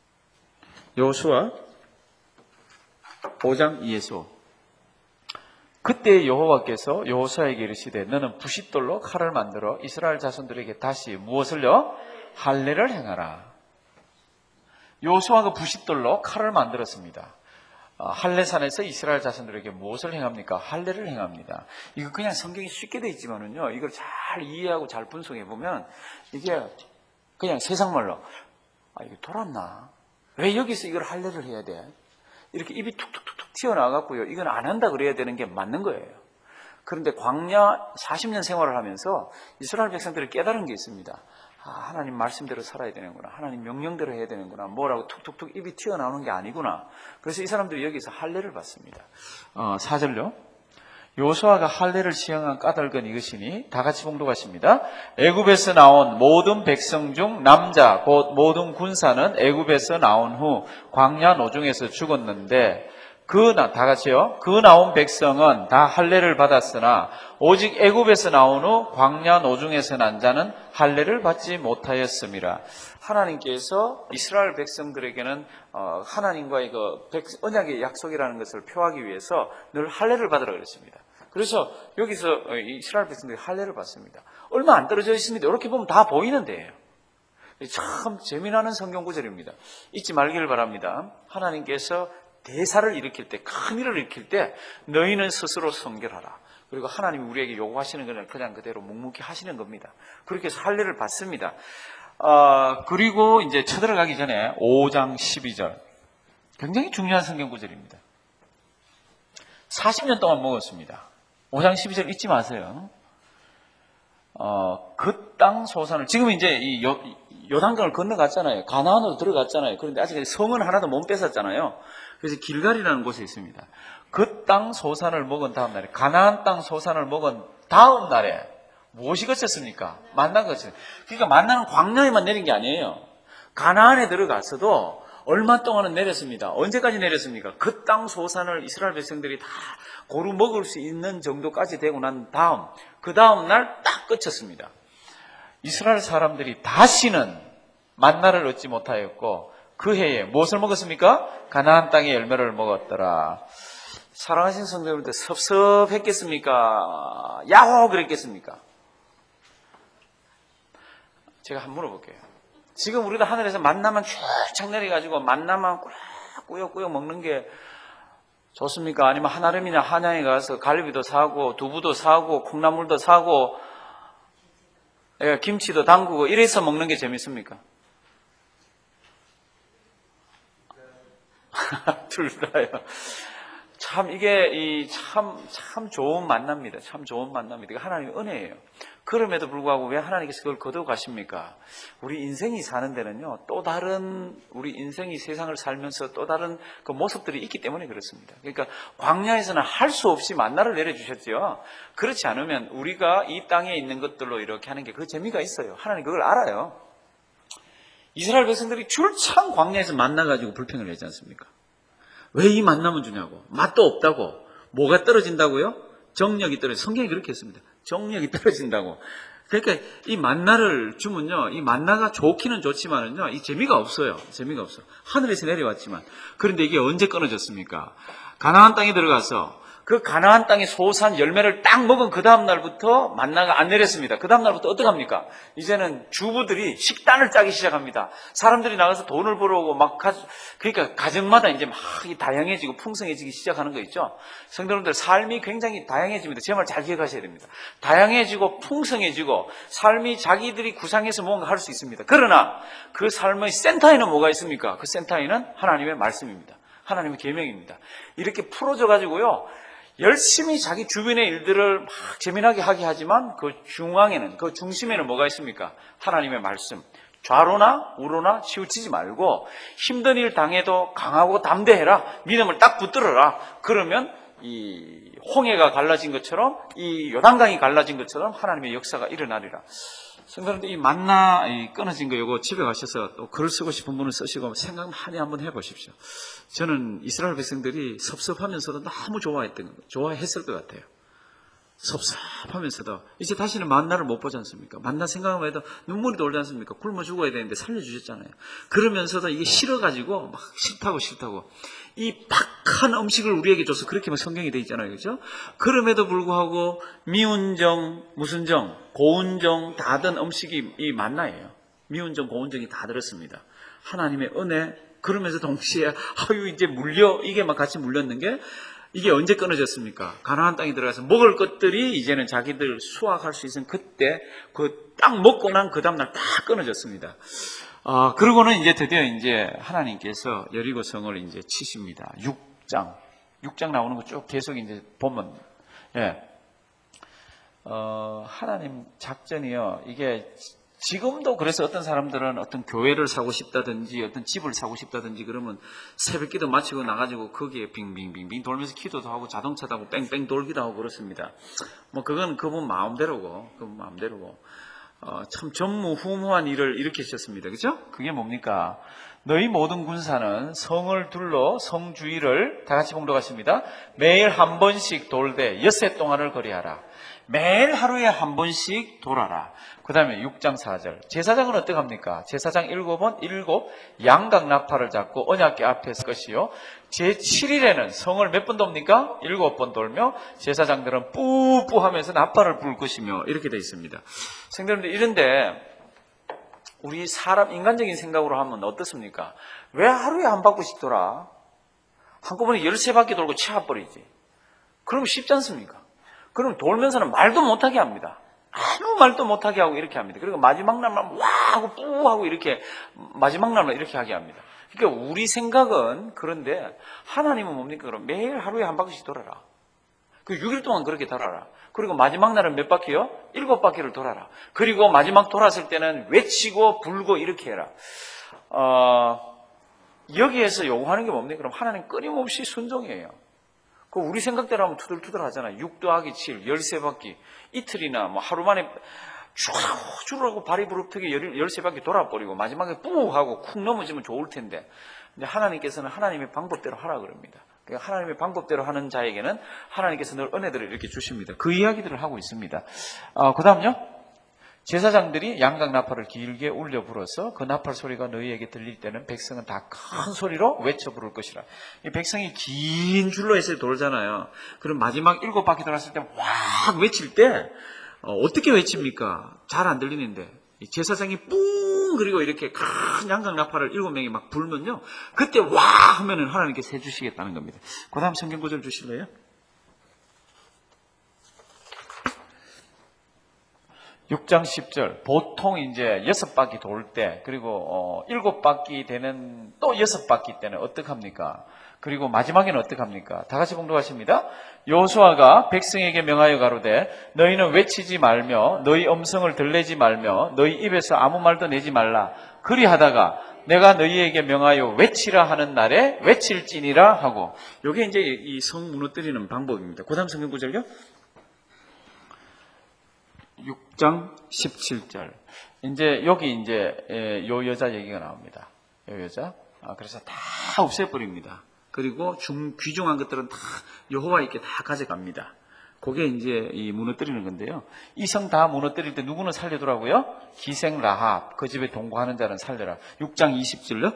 여호수아 오 장 이에서 그때 여호와께서 여호수아에게 이르시되 너는 부싯돌로 칼을 만들어 이스라엘 자손들에게 다시 무엇을요? 할례를 행하라. 여호수아가 부싯돌로 칼을 만들었습니다. 할례산에서 이스라엘 자손들에게 무엇을 행합니까? 할례를 행합니다. 이거 그냥 성경이 쉽게 되어 있지만은요, 이걸 잘 이해하고 잘 분석해 보면 이게 그냥 세상 말로 아 이거 돌았나? 왜 여기서 이걸 할례를 해야 돼? 이렇게 입이 툭툭툭툭 튀어나와갖고요. 이건 안 한다 그래야 되는 게 맞는 거예요. 그런데 광야 사십 년 생활을 하면서 이스라엘 백성들이 깨달은 게 있습니다. 아, 하나님 말씀대로 살아야 되는구나. 하나님 명령대로 해야 되는구나. 뭐라고 툭툭툭 입이 튀어나오는 게 아니구나. 그래서 이 사람들이 여기서 할례를 받습니다. 어, 사 절요. 여호수아가 할례를 시행한 까닭은 이것이니 다 같이 봉독하십니다. 애굽에서 나온 모든 백성 중 남자 곧 모든 군사는 애굽에서 나온 후 광야 노중에서 죽었는데 그 다 같이요. 그 나온 백성은 다 할례를 받았으나 오직 애굽에서 나온 후 광야 노중에서 난 자는 할례를 받지 못하였음이라. 하나님께서 이스라엘 백성들에게는 하나님과의 그 언약의 약속이라는 것을 표하기 위해서 늘 할례를 받으라 그랬습니다. 그래서 여기서 이스라엘 백성들이 할례를 받습니다. 얼마 안 떨어져 있습니다. 이렇게 보면 다 보이는데요. 참 재미나는 성경 구절입니다. 잊지 말기를 바랍니다. 하나님께서 대사를 일으킬 때, 큰 일을 일으킬 때 너희는 스스로 성결하라. 그리고 하나님이 우리에게 요구하시는 것은 그냥 그대로 묵묵히 하시는 겁니다. 그렇게 해서 할례를 받습니다. 어, 그리고 이제 쳐들어가기 전에 오 장 십이 절 굉장히 중요한 성경 구절입니다. 사십 년 동안 먹었습니다. 오 장 십이 절 잊지 마세요. 어, 그 땅 소산을, 지금 이제 이 요, 요단강을 건너갔잖아요. 가나안으로 들어갔잖아요. 그런데 아직 성은 하나도 못 뺏었잖아요. 그래서 길갈이라는 곳에 있습니다. 그 땅 소산을 먹은 다음 날에, 가나안 땅 소산을 먹은 다음 날에 무엇이 거쳤습니까? 만나가 거쳤어요. 그러니까 만나는 광야에만 내린 게 아니에요. 가나안에 들어가서도 얼마 동안은 내렸습니다. 언제까지 내렸습니까? 그 땅 소산을 이스라엘 백성들이 다 고루 먹을 수 있는 정도까지 되고 난 다음, 그 다음 날 딱 끝쳤습니다. 이스라엘 사람들이 다시는 만나를 얻지 못하였고 그 해에 무엇을 먹었습니까? 가나안 땅의 열매를 먹었더라. 사랑하신 성도 여러분들, 섭섭했겠습니까? 야호 그랬겠습니까? 제가 한번 물어볼게요. 지금 우리도 하늘에서 만나만 쫙쫙 내려가지고 만나만 꾸역꾸역 먹는 게 좋습니까? 아니면 한아름이나 한양에 가서 갈비도 사고 두부도 사고 콩나물도 사고 김치도 담그고 이래서 먹는 게 재밌습니까? 둘 다요. 참 이게 이 참 참 좋은 만남입니다. 참 좋은 만남입니다. 이거 하나님의 은혜예요. 그럼에도 불구하고 왜 하나님께서 그걸 거두어 가십니까? 우리 인생이 사는 데는요, 또 다른 우리 인생이 세상을 살면서 또 다른 그 모습들이 있기 때문에 그렇습니다. 그러니까 광야에서는 할 수 없이 만나를 내려주셨죠. 그렇지 않으면 우리가 이 땅에 있는 것들로 이렇게 하는 게 그 재미가 있어요. 하나님 그걸 알아요. 이스라엘 백성들이 줄창 광야에서 만나가지고 불평을 했지 않습니까? 왜 이 만남을 주냐고. 맛도 없다고. 뭐가 떨어진다고요? 정력이 떨어져. 성경이 그렇게 했습니다. 정력이 떨어진다고. 그러니까 이 만나를 주면요, 이 만나가 좋기는 좋지만은요, 이 재미가 없어요. 재미가 없어. 하늘에서 내려왔지만. 그런데 이게 언제 끊어졌습니까? 가나안 땅에 들어가서 그 가나안 땅의 소산 열매를 딱 먹은 그 다음 날부터 만나가 안 내렸습니다. 그 다음 날부터 어떡합니까? 이제는 주부들이 식단을 짜기 시작합니다. 사람들이 나가서 돈을 벌어오고 막 가, 그러니까 가정마다 이제 막 다양해지고 풍성해지기 시작하는 거 있죠. 성도님들 삶이 굉장히 다양해집니다. 제 말 잘 기억하셔야 됩니다. 다양해지고 풍성해지고 삶이 자기들이 구상해서 뭔가 할 수 있습니다. 그러나 그 삶의 센터에는 뭐가 있습니까? 그 센터에는 하나님의 말씀입니다. 하나님의 계명입니다. 이렇게 풀어져 가지고요, 열심히 자기 주변의 일들을 막 재미나게 하게 하지만 그 중앙에는, 그 중심에는 뭐가 있습니까? 하나님의 말씀. 좌로나 우로나 치우치지 말고 힘든 일 당해도 강하고 담대해라. 믿음을 딱 붙들어라. 그러면 이 홍해가 갈라진 것처럼, 이 요단강이 갈라진 것처럼 하나님의 역사가 일어나리라. 성도님들, 이 만나 이 끊어진 거 이거 집에 가셔서 또 글을 쓰고 싶은 분은 쓰시고 생각 많이 한번 해보십시오. 저는 이스라엘 백성들이 섭섭하면서도 너무 좋아했던 거, 좋아했을 것 같아요. 섭섭하면서도 이제 다시는 만나를 못 보지 않습니까? 만나 생각하면 해도 눈물이 돌지 않습니까? 굶어 죽어야 되는데 살려주셨잖아요. 그러면서도 이게 싫어가지고 막 싫다고 싫다고 이 박한 음식을 우리에게 줘서 그렇게 막 성경이 되어 있잖아요. 그죠? 그럼에도 불구하고 미운 정, 무슨 정, 고운 정 다 든 음식이 이 만나예요. 미운 정, 고운 정이 다 들었습니다. 하나님의 은혜, 그러면서 동시에 아유 이제 물려, 이게 막 같이 물렸는 게 이게 언제 끊어졌습니까? 가나안 땅에 들어가서 먹을 것들이 이제는 자기들 수확할 수 있는 그때 그 딱 먹고 난 그 다음날 딱 끊어졌습니다. 아, 그러고는 이제 드디어 이제 하나님께서 여리고 성을 이제 치십니다. 육 장. 육 장 나오는 거 쭉 계속 이제 보면, 예. 어, 하나님 작전이요. 이게 지금도 그래서 어떤 사람들은 어떤 교회를 사고 싶다든지 어떤 집을 사고 싶다든지 그러면 새벽 기도 마치고 나가지고 거기에 빙빙빙빙 돌면서 기도도 하고 자동차도 하고 뺑뺑 돌기도 하고 그렇습니다. 뭐 그건 그분 마음대로고, 그분 마음대로고. 어, 참 전무후무한 일을 일으키셨습니다. 그죠? 그게 뭡니까? 너희 모든 군사는 성을 둘러 성 주위를 다 같이 봉독하십니다. 매일 한 번씩 돌되 엿새 동안을 거리하라. 매일 하루에 한 번씩 돌아라. 그 다음에 육 장 사 절. 제사장은 어떻게 합니까? 제사장 일곱 번 일곱 양각 나팔을 잡고 언약궤 앞에 설 것이요. 제칠 일에는 성을 몇 번 돕니까? 일곱 번 돌며 제사장들은 뿌뿌 하면서 나팔을 불 것이며 이렇게 되어 있습니다. 성도님들, 이런데 우리 사람 인간적인 생각으로 하면 어떻습니까? 왜 하루에 한 바퀴씩 돌아? 한꺼번에 열세 바퀴 돌고 치워버리지. 그러면 쉽지 않습니까? 그럼 돌면서는 말도 못하게 합니다. 아무 말도 못하게 하고 이렇게 합니다. 그리고 마지막 날만 와 하고 뿌 하고 이렇게 마지막 날만 이렇게 하게 합니다. 그러니까 우리 생각은 그런데 하나님은 뭡니까? 그럼 매일 하루에 한 바퀴씩 돌아라. 그 육 일 동안 그렇게 돌아라. 그리고 마지막 날은 몇 바퀴요? 일곱 바퀴를 돌아라. 그리고 마지막 돌았을 때는 외치고 불고 이렇게 해라. 어, 여기에서 요구하는 게 뭡니까? 그럼 하나님 끊임없이 순종이에요. 그 우리 생각대로 하면 투덜투덜 하잖아요. 육 더하기 칠, 열세 바퀴. 이틀이나 뭐 하루 만에 쭉 줄하고 발이 부릅뜨게 열세 바퀴 돌아버리고 마지막에 뿌 하고 쿵 넘어지면 좋을 텐데. 근데 하나님께서는 하나님의 방법대로 하라 그럽니다. 그러니까 하나님의 방법대로 하는 자에게는 하나님께서 늘 은혜들을 이렇게 주십니다. 그 이야기들을 하고 있습니다. 어, 그 다음요. 제사장들이 양각 나팔을 길게 울려 불어서 그 나팔 소리가 너희에게 들릴 때는 백성은 다 큰 소리로 외쳐 부를 것이라. 이 백성이 긴 줄로 해서 돌잖아요. 그럼 마지막 일곱 바퀴 돌았을 때 확 외칠 때 어, 어떻게 외칩니까? 잘 안 들리는데 제사장이 뿡 그리고 이렇게 큰 양각 나팔을 일곱 명이 막 불면요. 그때 와 하면은 하나님께서 해주시겠다는 겁니다. 그 다음 성경 구절 주실래요? 육 장 십 절. 보통 이제 여섯 바퀴 돌 때, 그리고 어, 일곱 바퀴 되는 또 여섯 바퀴 때는 어떡합니까? 그리고 마지막에는 어떡합니까? 다 같이 봉독하십니다. 여호수아가 백성에게 명하여 가로되 너희는 외치지 말며 너희 음성을 들내지 말며 너희 입에서 아무 말도 내지 말라. 그리하다가 내가 너희에게 명하여 외치라 하는 날에 외칠지니라 하고. 이게 이제 이 성 무너뜨리는 방법입니다. 그 다음 성경 구절요. 육 장 십칠 절. 이제 여기 이제 요 여자 얘기가 나옵니다. 요 여자. 아, 그래서 다 없애버립니다. 그리고 중 귀중한 것들은 다 여호와에게 다 가져갑니다. 그게 이제 이 무너뜨리는 건데요. 이 성 다 무너뜨릴 때 누구는 살려두라고요? 기생 라합, 그 집에 동거하는 자는 살려라. 육 장 이십 절요.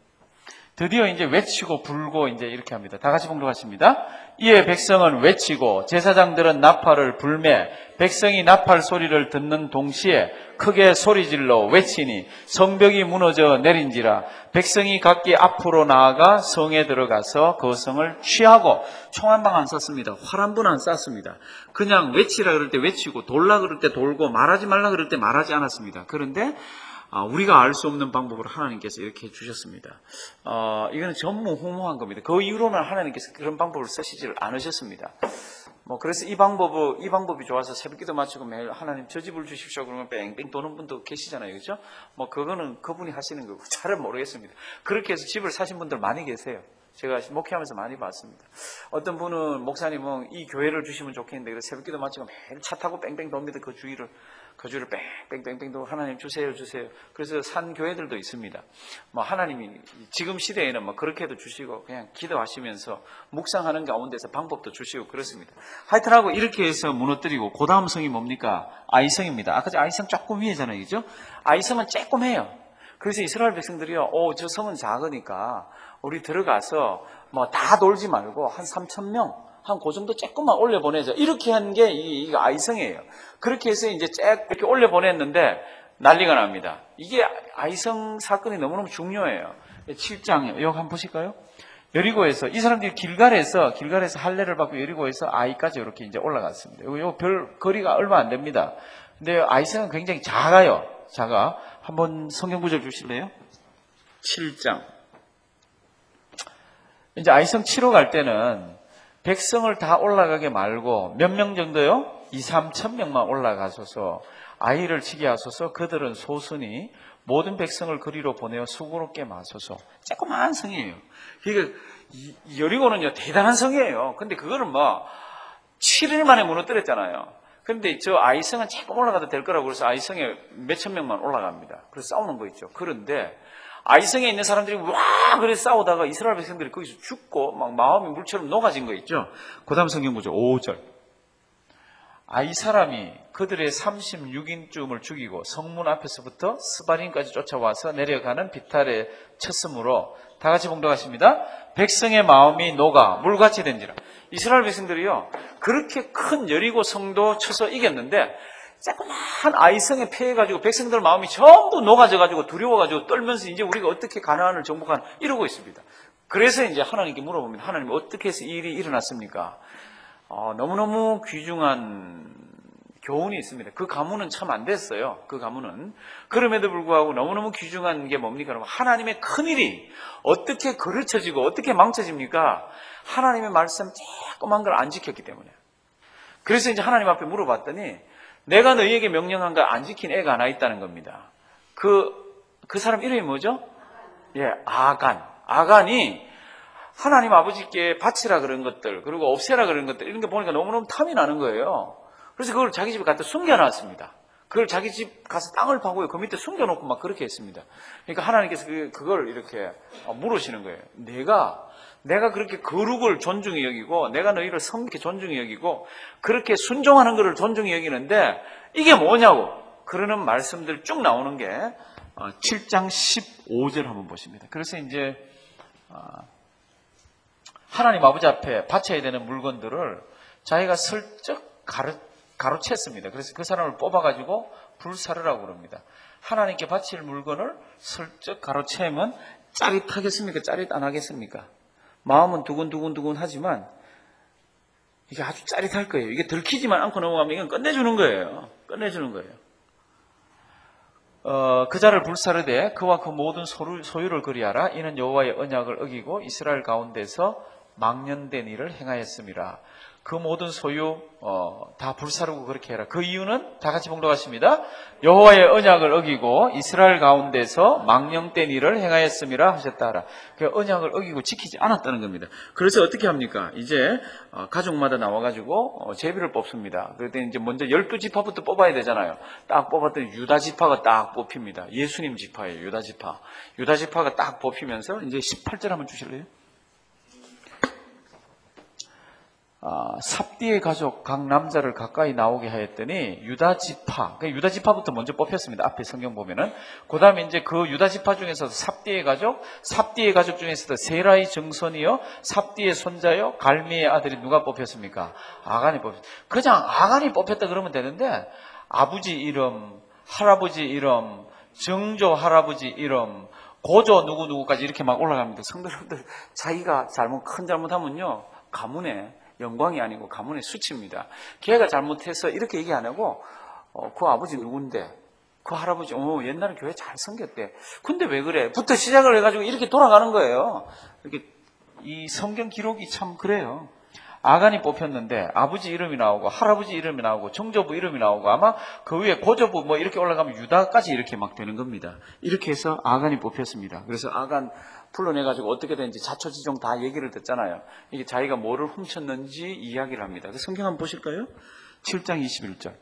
드디어 이제 외치고 불고 이제 이렇게 합니다. 다 같이 봉독하십니다. 이에 백성은 외치고 제사장들은 나팔을 불매 백성이 나팔 소리를 듣는 동시에 크게 소리질러 외치니 성벽이 무너져 내린지라. 백성이 각기 앞으로 나아가 성에 들어가서 그 성을 취하고. 총 한 방 안 쐈습니다. 활 한 번 안 쐈습니다. 그냥 외치라 그럴 때 외치고 돌라 그럴 때 돌고 말하지 말라 그럴 때 말하지 않았습니다. 그런데 우리가 알 수 없는 방법으로 하나님께서 이렇게 해주셨습니다. 어, 이거는 전무후무한 겁니다. 그 이후로는 하나님께서 그런 방법을 쓰시지를 않으셨습니다. 뭐 그래서 이 방법을 이 방법이 좋아서 새벽기도 마치고 매일 하나님 저 집을 주십시오 그러면 뺑뺑 도는 분도 계시잖아요, 그렇죠? 뭐 그거는 그분이 하시는 거고 잘은 모르겠습니다. 그렇게 해서 집을 사신 분들 많이 계세요. 제가 목회하면서 많이 봤습니다. 어떤 분은 목사님은 이 교회를 주시면 좋겠는데 그래서 새벽기도 마치고 매일 차 타고 뺑뺑 돕니다. 그 주위를 그 주위를 뺑뺑뺑뺑 도 하나님 주세요 주세요. 그래서 산 교회들도 있습니다. 뭐 하나님이 지금 시대에는 뭐 그렇게도 주시고 그냥 기도하시면서 묵상하는 가운데서 방법도 주시고 그렇습니다. 하여튼하고 이렇게 해서 무너뜨리고 그 다음 성이 뭡니까? 아이성입니다. 아까 아이성 조금 위에잖아요, 그죠? 아이성은 조금해요. 그래서 이스라엘 백성들이요, 오, 저 성은 작으니까 우리 들어가서 뭐 다 돌지 말고 한 삼천 명, 한 그 정도 조금만 올려보내자. 이렇게 한 게 이, 이 아이성이에요. 그렇게 해서 이제 쫙 이렇게 올려보냈는데 난리가 납니다. 이게 아이성 사건이 너무너무 중요해요. 칠 장, 여기 한번 보실까요? 여리고에서, 이 사람들이 길갈에서, 길갈에서 할례를 받고 여리고에서 아이까지 이렇게 이제 올라갔습니다. 요 별 거리가 얼마 안 됩니다. 근데 아이성은 굉장히 작아요. 작아. 한번 성경 구절 주실래요? 칠 장. 이제 아이성 치러 갈 때는 백성을 다 올라가게 말고 몇 명 정도요? 이, 삼천 명만 올라가소서 아이를 치게 하소서. 그들은 소순이 모든 백성을 그리로 보내어 수고롭게 마소서. 조그마한 성이에요. 그러니까 여리고는요 대단한 성이에요. 근데 그거는 뭐 칠 일 만에 무너뜨렸잖아요. 그런데 저 아이성은 조금 올라가도 될 거라고 그래서 아이성에 몇천 명만 올라갑니다. 그래서 싸우는 거 있죠. 그런데 아이성에 있는 사람들이 와 그래 싸우다가 이스라엘 백성들이 거기서 죽고 막 마음이 물처럼 녹아진 거 있죠. 그 다음 성경 보죠. 오 절. 아이 사람이 그들의 삼십육 인쯤을 죽이고 성문 앞에서부터 스바림까지 쫓아와서 내려가는 비탈에 쳤으므로. 다 같이 봉독하십니다. 백성의 마음이 녹아 물같이 된지라. 이스라엘 백성들이요 그렇게 큰 여리고 성도 쳐서 이겼는데 조그만 아이성에 패해가지고 백성들 마음이 전부 녹아져가지고 두려워가지고 떨면서 이제 우리가 어떻게 가나안을 정복하나 이러고 있습니다. 그래서 이제 하나님께 물어봅니다. 하나님 어떻게 해서 이 일이 일어났습니까? 어, 너무너무 귀중한 교훈이 있습니다. 그 가문은 참 안 됐어요. 그 가문은. 그럼에도 불구하고 너무너무 귀중한 게 뭡니까? 그러면 하나님의 큰일이 어떻게 그르쳐지고 어떻게 망쳐집니까? 하나님의 말씀 조그만 걸 안 지켰기 때문에. 그래서 이제 하나님 앞에 물어봤더니 내가 너희에게 명령한 거 안 지킨 애가 하나 있다는 겁니다. 그, 그 사람 이름이 뭐죠? 예, 아간. 아간이 하나님 아버지께 바치라 그런 것들, 그리고 없애라 그런 것들, 이런 거 보니까 너무너무 탐이 나는 거예요. 그래서 그걸 자기 집에 갖다 숨겨놨습니다. 그걸 자기 집 가서 땅을 파고요. 그 밑에 숨겨놓고 막 그렇게 했습니다. 그러니까 하나님께서 그, 그걸 이렇게 물으시는 거예요. 내가, 내가 그렇게 거룩을 존중히 여기고, 내가 너희를 섬기게 존중히 여기고, 그렇게 순종하는 것을 존중히 여기는데, 이게 뭐냐고, 그러는 말씀들 쭉 나오는 게, 칠 장 십오 절 한번 보십니다. 그래서 이제, 하나님 아버지 앞에 바쳐야 되는 물건들을 자기가 슬쩍 가르, 가로챘습니다. 그래서 그 사람을 뽑아가지고 불사르라고 그럽니다. 하나님께 바칠 물건을 슬쩍 가로채면 짜릿하겠습니까? 짜릿 안 하겠습니까? 마음은 두근두근두근 하지만 이게 아주 짜릿할 거예요. 이게 들키지만 않고 넘어가면 이건 끝내주는 거예요. 끝내주는 거예요. 어, 그 자를 불사르되 그와 그 모든 소유, 소유를 그리하라. 이는 여호와의 언약을 어기고 이스라엘 가운데서 망령된 일을 행하였음이라. 그 모든 소유 어, 다 불사르고 그렇게 해라. 그 이유는 다 같이 봉독하십니다. 여호와의 언약을 어기고 이스라엘 가운데서 망령된 일을 행하였음이라 하셨다 하라. 그 언약을 어기고 지키지 않았다는 겁니다. 그래서 어떻게 합니까? 이제 어, 가족마다 나와가지고 어, 제비를 뽑습니다. 그때 이제 먼저 열두 지파부터 뽑아야 되잖아요. 딱 뽑았더니 유다 지파가 딱 뽑힙니다. 예수님 지파예요. 유다 지파. 유다 지파가 딱 뽑히면서 이제 십팔 절 한번 주실래요? 아, 삽디의 가족 각 남자를 가까이 나오게 하였더니 유다 지파, 그러니까 유다 지파부터 먼저 뽑혔습니다. 앞에 성경 보면은. 그 다음에 이제 그 유다 지파 중에서 삽디의 가족, 삽디의 가족 중에서도 세라의 정손이요, 삽디의 손자요, 갈미의 아들이 누가 뽑혔습니까? 아간이 뽑혔. 그냥 아간이 뽑혔다 그러면 되는데 아버지 이름, 할아버지 이름, 정조 할아버지 이름, 고조 누구누구까지 이렇게 막 올라갑니다. 성도님들 자기가 잘못, 큰 잘못하면요, 가문에 영광이 아니고 가문의 수치입니다. 걔가 잘못해서 이렇게 얘기 안 하고 어, 그 아버지 누군데, 그 할아버지 어, 옛날에 교회 잘 섬겼대. 근데 왜 그래? 부터 시작을 해가지고 이렇게 돌아가는 거예요. 이렇게 이 성경 기록이 참 그래요. 아간이 뽑혔는데 아버지 이름이 나오고 할아버지 이름이 나오고 정조부 이름이 나오고 아마 그 위에 고조부 뭐 이렇게 올라가면 유다까지 이렇게 막 되는 겁니다. 이렇게 해서 아간이 뽑혔습니다. 그래서 아간 풀러내가지고 어떻게 되는지 자초지종 다 얘기를 듣잖아요. 이게 자기가 뭐를 훔쳤는지 이야기를 합니다. 성경 한번 보실까요? 칠 장 이십일 절.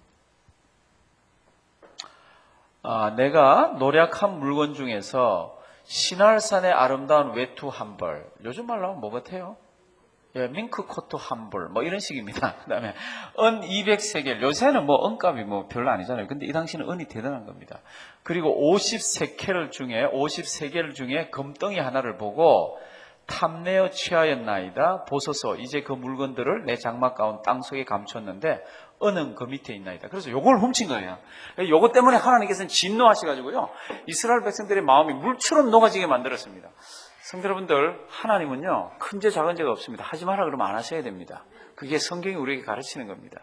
아, 내가 노략한 물건 중에서 신할산의 아름다운 외투 한 벌. 요즘 말로 하면 뭐 같아요? 예, 밍크 코트 한 벌, 뭐 이런 식입니다. 그 다음에 은 이백 세겔. 요새는 뭐 은값이 뭐 별로 아니잖아요. 근데 이 당시는 은이 대단한 겁니다. 그리고 오십 세켈 중에, 오십 세겔 중에 금덩이 하나를 보고 탐내어 취하였나이다. 보소서, 이제 그 물건들을 내 장막 가운 땅속에 감췄는데 은은 그 밑에 있나이다. 그래서 요걸 훔친 거예요. 요것 때문에 하나님께서는 진노하셔가지고요, 이스라엘 백성들의 마음이 물처럼 녹아지게 만들었습니다. 성도 여러분들, 하나님은요, 큰 죄 작은 죄가 없습니다. 하지 마라 그러면 안 하셔야 됩니다. 그게 성경이 우리에게 가르치는 겁니다.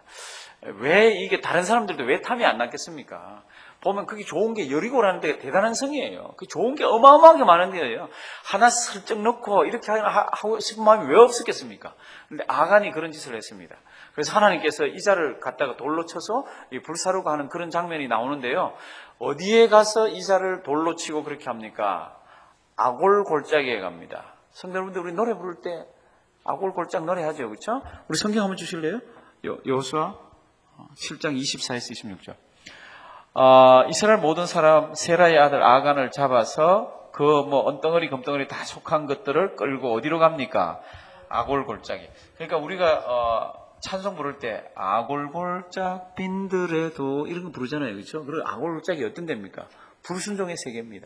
왜 이게 다른 사람들도 왜 탐이 안 났겠습니까? 보면 그게 좋은 게 여리고라는 데가 대단한 성이에요. 그 좋은 게 어마어마하게 많은 데예요. 하나 슬쩍 넣고 이렇게 하고 싶은 마음이 왜 없었겠습니까? 근데 아간이 그런 짓을 했습니다. 그래서 하나님께서 이 자를 갖다가 돌로 쳐서 불사르고 하는 그런 장면이 나오는데요. 어디에 가서 이 자를 돌로 치고 그렇게 합니까? 아골 골짜기에 갑니다. 성도 여러분들, 우리 노래 부를 때 아골 골짝 노래하죠, 그렇죠? 우리 성경 한번 주실래요? 여, 여호수아 칠 장 이십사에서 이십육 절. 어, 이스라엘 모든 사람 세라의 아들 아간을 잡아서 그 뭐 언덩어리 금덩어리 다 속한 것들을 끌고 어디로 갑니까? 아골 골짜기. 그러니까 우리가 어, 찬송 부를 때 아골 골짝 빈들에도 이런 거 부르잖아요, 그렇죠? 그리고 아골 골짝이 어떤 데입니까? 불순종의 세계입니다.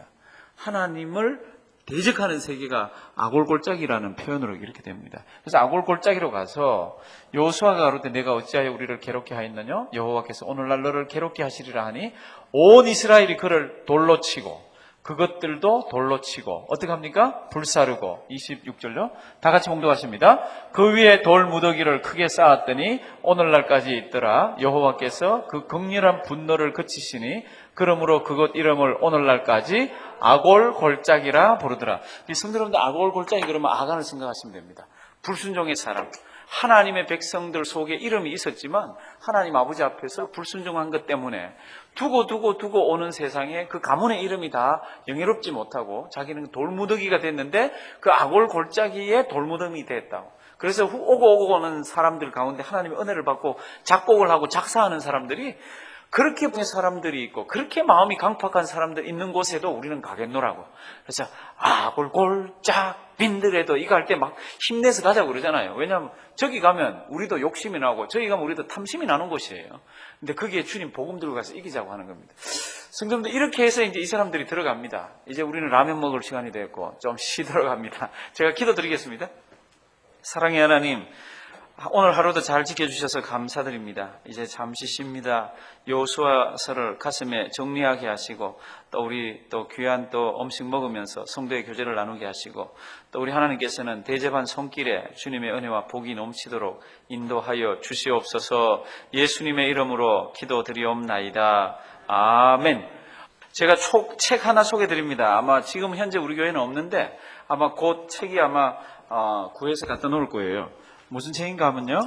하나님을 대적하는 세계가 아골골짜기라는 표현으로 이렇게 됩니다. 그래서 아골골짜기로 가서 여호수아가 가로되 내가 어찌하여 우리를 괴롭게 하였느냐? 여호와께서 오늘날 너를 괴롭게 하시리라 하니 온 이스라엘이 그를 돌로 치고 그것들도 돌로 치고 어떻게 합니까? 불사르고. 이십육 절요. 다 같이 봉독하십니다. 그 위에 돌 무더기를 크게 쌓았더니 오늘날까지 있더라. 여호와께서 그 극렬한 분노를 그치시니 그러므로 그곳 이름을 오늘날까지 아골 골짜기라 부르더라. 이 성도 여러분들, 아골 골짜기 그러면 아간을 생각하시면 됩니다. 불순종의 사람. 하나님의 백성들 속에 이름이 있었지만 하나님 아버지 앞에서 불순종한 것 때문에 두고 두고 두고 오는 세상에 그 가문의 이름이 다 영예롭지 못하고 자기는 돌무더기가 됐는데 그 아골 골짜기에 돌무더기 됐다고. 그래서 오고 오고 오는 사람들 가운데 하나님의 은혜를 받고 작곡을 하고 작사하는 사람들이 그렇게 보는 사람들이 있고 그렇게 마음이 강팍한 사람들 있는 곳에도 우리는 가겠노라고. 그래서 아골골짝 빈들에도 이거 할 때 막 힘내서 가자고 그러잖아요. 왜냐하면 저기 가면 우리도 욕심이 나고 저기 가면 우리도 탐심이 나는 곳이에요. 근데 거기에 주님 복음 들고 가서 이기자고 하는 겁니다. 성도님들 이렇게 해서 이제 이 사람들이 들어갑니다. 이제 우리는 라면 먹을 시간이 됐고 좀 쉬도록 합니다. 제가 기도드리겠습니다. 사랑의 하나님, 오늘 하루도 잘 지켜주셔서 감사드립니다. 이제 잠시 쉽니다. 여호수아서를 가슴에 정리하게 하시고 또 우리 또 귀한 또 음식 먹으면서 성도의 교제를 나누게 하시고 또 우리 하나님께서는 대접한 손길에 주님의 은혜와 복이 넘치도록 인도하여 주시옵소서. 예수님의 이름으로 기도드리옵나이다. 아멘. 제가 책 하나 소개드립니다. 아마 지금 현재 우리 교회는 없는데 아마 곧 책이 아마 어, 구해서 갖다 놓을 거예요. 무슨 책인가 하면요,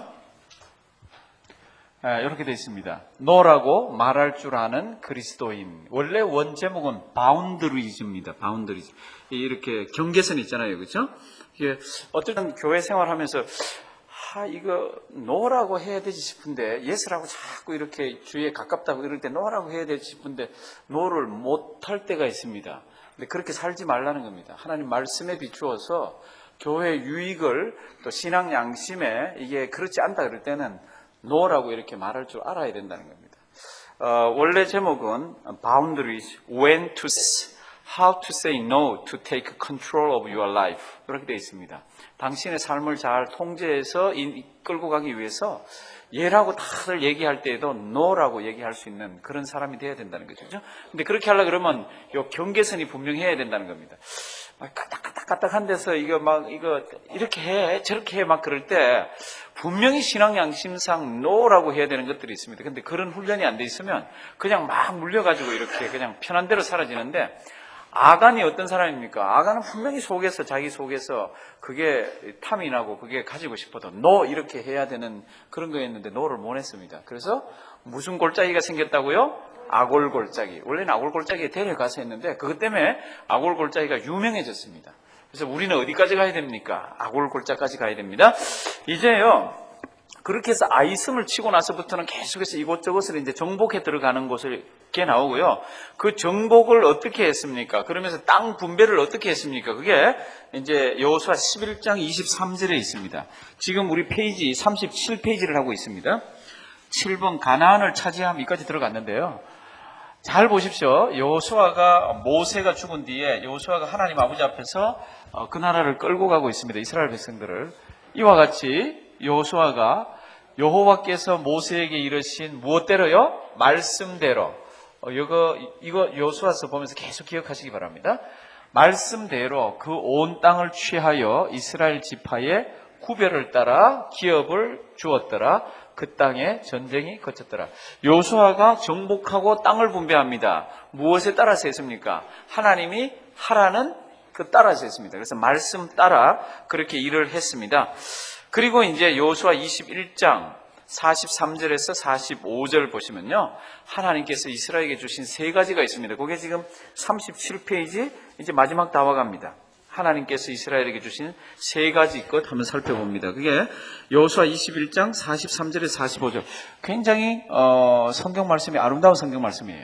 아, 이렇게 되어 있습니다. 너라고 말할 줄 아는 그리스도인. 원래 원 제목은 바운드리즈입니다. 바운드리즈. 이렇게 경계선 있잖아요, 그렇죠? 이게 어쨌든 교회 생활하면서 아 이거 노라고 해야 되지 싶은데 예스라고 자꾸 이렇게 주위에 가깝다고 이럴 때 노라고 해야 되지 싶은데 노를 못할 때가 있습니다. 근데 그렇게 살지 말라는 겁니다. 하나님 말씀에 비추어서 교회 유익을 또 신앙 양심에 이게 그렇지 않다 그럴 때는 no라고 이렇게 말할 줄 알아야 된다는 겁니다. 어, 원래 제목은 Boundaries, When to, How to say no to take control of your life 이렇게 되어 있습니다. 당신의 삶을 잘 통제해서 끌고 가기 위해서 예라고 다들 얘기할 때에도 no라고 얘기할 수 있는 그런 사람이 되어야 된다는 거죠. 그렇죠? 근데 그렇게 하려고 그러면 요 경계선이 분명해야 된다는 겁니다. 까딱까딱까딱한 데서 이거 막 이거 이렇게 해 저렇게 해 막 그럴 때 분명히 신앙 양심상 no라고 해야 되는 것들이 있습니다. 근데 그런 훈련이 안 돼 있으면 그냥 막 물려가지고 이렇게 그냥 편한 대로 사라지는데 아간이 어떤 사람입니까? 아간은 분명히 속에서 자기 속에서 그게 탐이 나고 그게 가지고 싶어도 no 이렇게 해야 되는 그런 거였는데 no를 못 했습니다. 그래서 무슨 골짜기가 생겼다고요? 아골골짜기. 원래는 아골골짜기에 데려가서 했는데 그것 때문에 아골골짜기가 유명해졌습니다. 그래서 우리는 어디까지 가야 됩니까? 아골골짜기까지 가야 됩니다. 이제요 그렇게 해서 아이성을 치고 나서부터는 계속해서 이곳저곳을 이제 정복해 들어가는 곳을 이렇게 나오고요. 그 정복을 어떻게 했습니까? 그러면서 땅 분배를 어떻게 했습니까? 그게 이제 여호수아 십일 장 이십삼 절에 있습니다. 지금 우리 페이지 삼십칠 페이지를 하고 있습니다. 칠 번 가나안을 차지함 이까지 들어갔는데요. 잘 보십시오. 여호수아가 모세가 죽은 뒤에 여호수아가 하나님 아버지 앞에서 그 나라를 끌고 가고 있습니다. 이스라엘 백성들을. 이와 같이 여호수아가 여호와께서 모세에게 이르신 무엇대로요? 말씀대로. 어, 이거 이거 여호수아서 보면서 계속 기억하시기 바랍니다. 말씀대로 그 온 땅을 취하여 이스라엘 지파의 구별을 따라 기업을 주었더라. 그 땅에 전쟁이 거쳤더라. 여호수아가 정복하고 땅을 분배합니다. 무엇에 따라서 했습니까? 하나님이 하라는 그 따라서 했습니다. 그래서 말씀 따라 그렇게 일을 했습니다. 그리고 이제 여호수아 이십일 장 사십삼 절에서 사십오 절 보시면요. 하나님께서 이스라엘에게 주신 세 가지가 있습니다. 그게 지금 삼십칠 페이지 이제 마지막 다 와갑니다. 하나님께서 이스라엘에게 주신 세 가지 것 한번 살펴봅니다. 그게 여호수아 이십일 장 사십삼 절에서 사십오 절. 굉장히 어, 성경 말씀이 아름다운 성경 말씀이에요.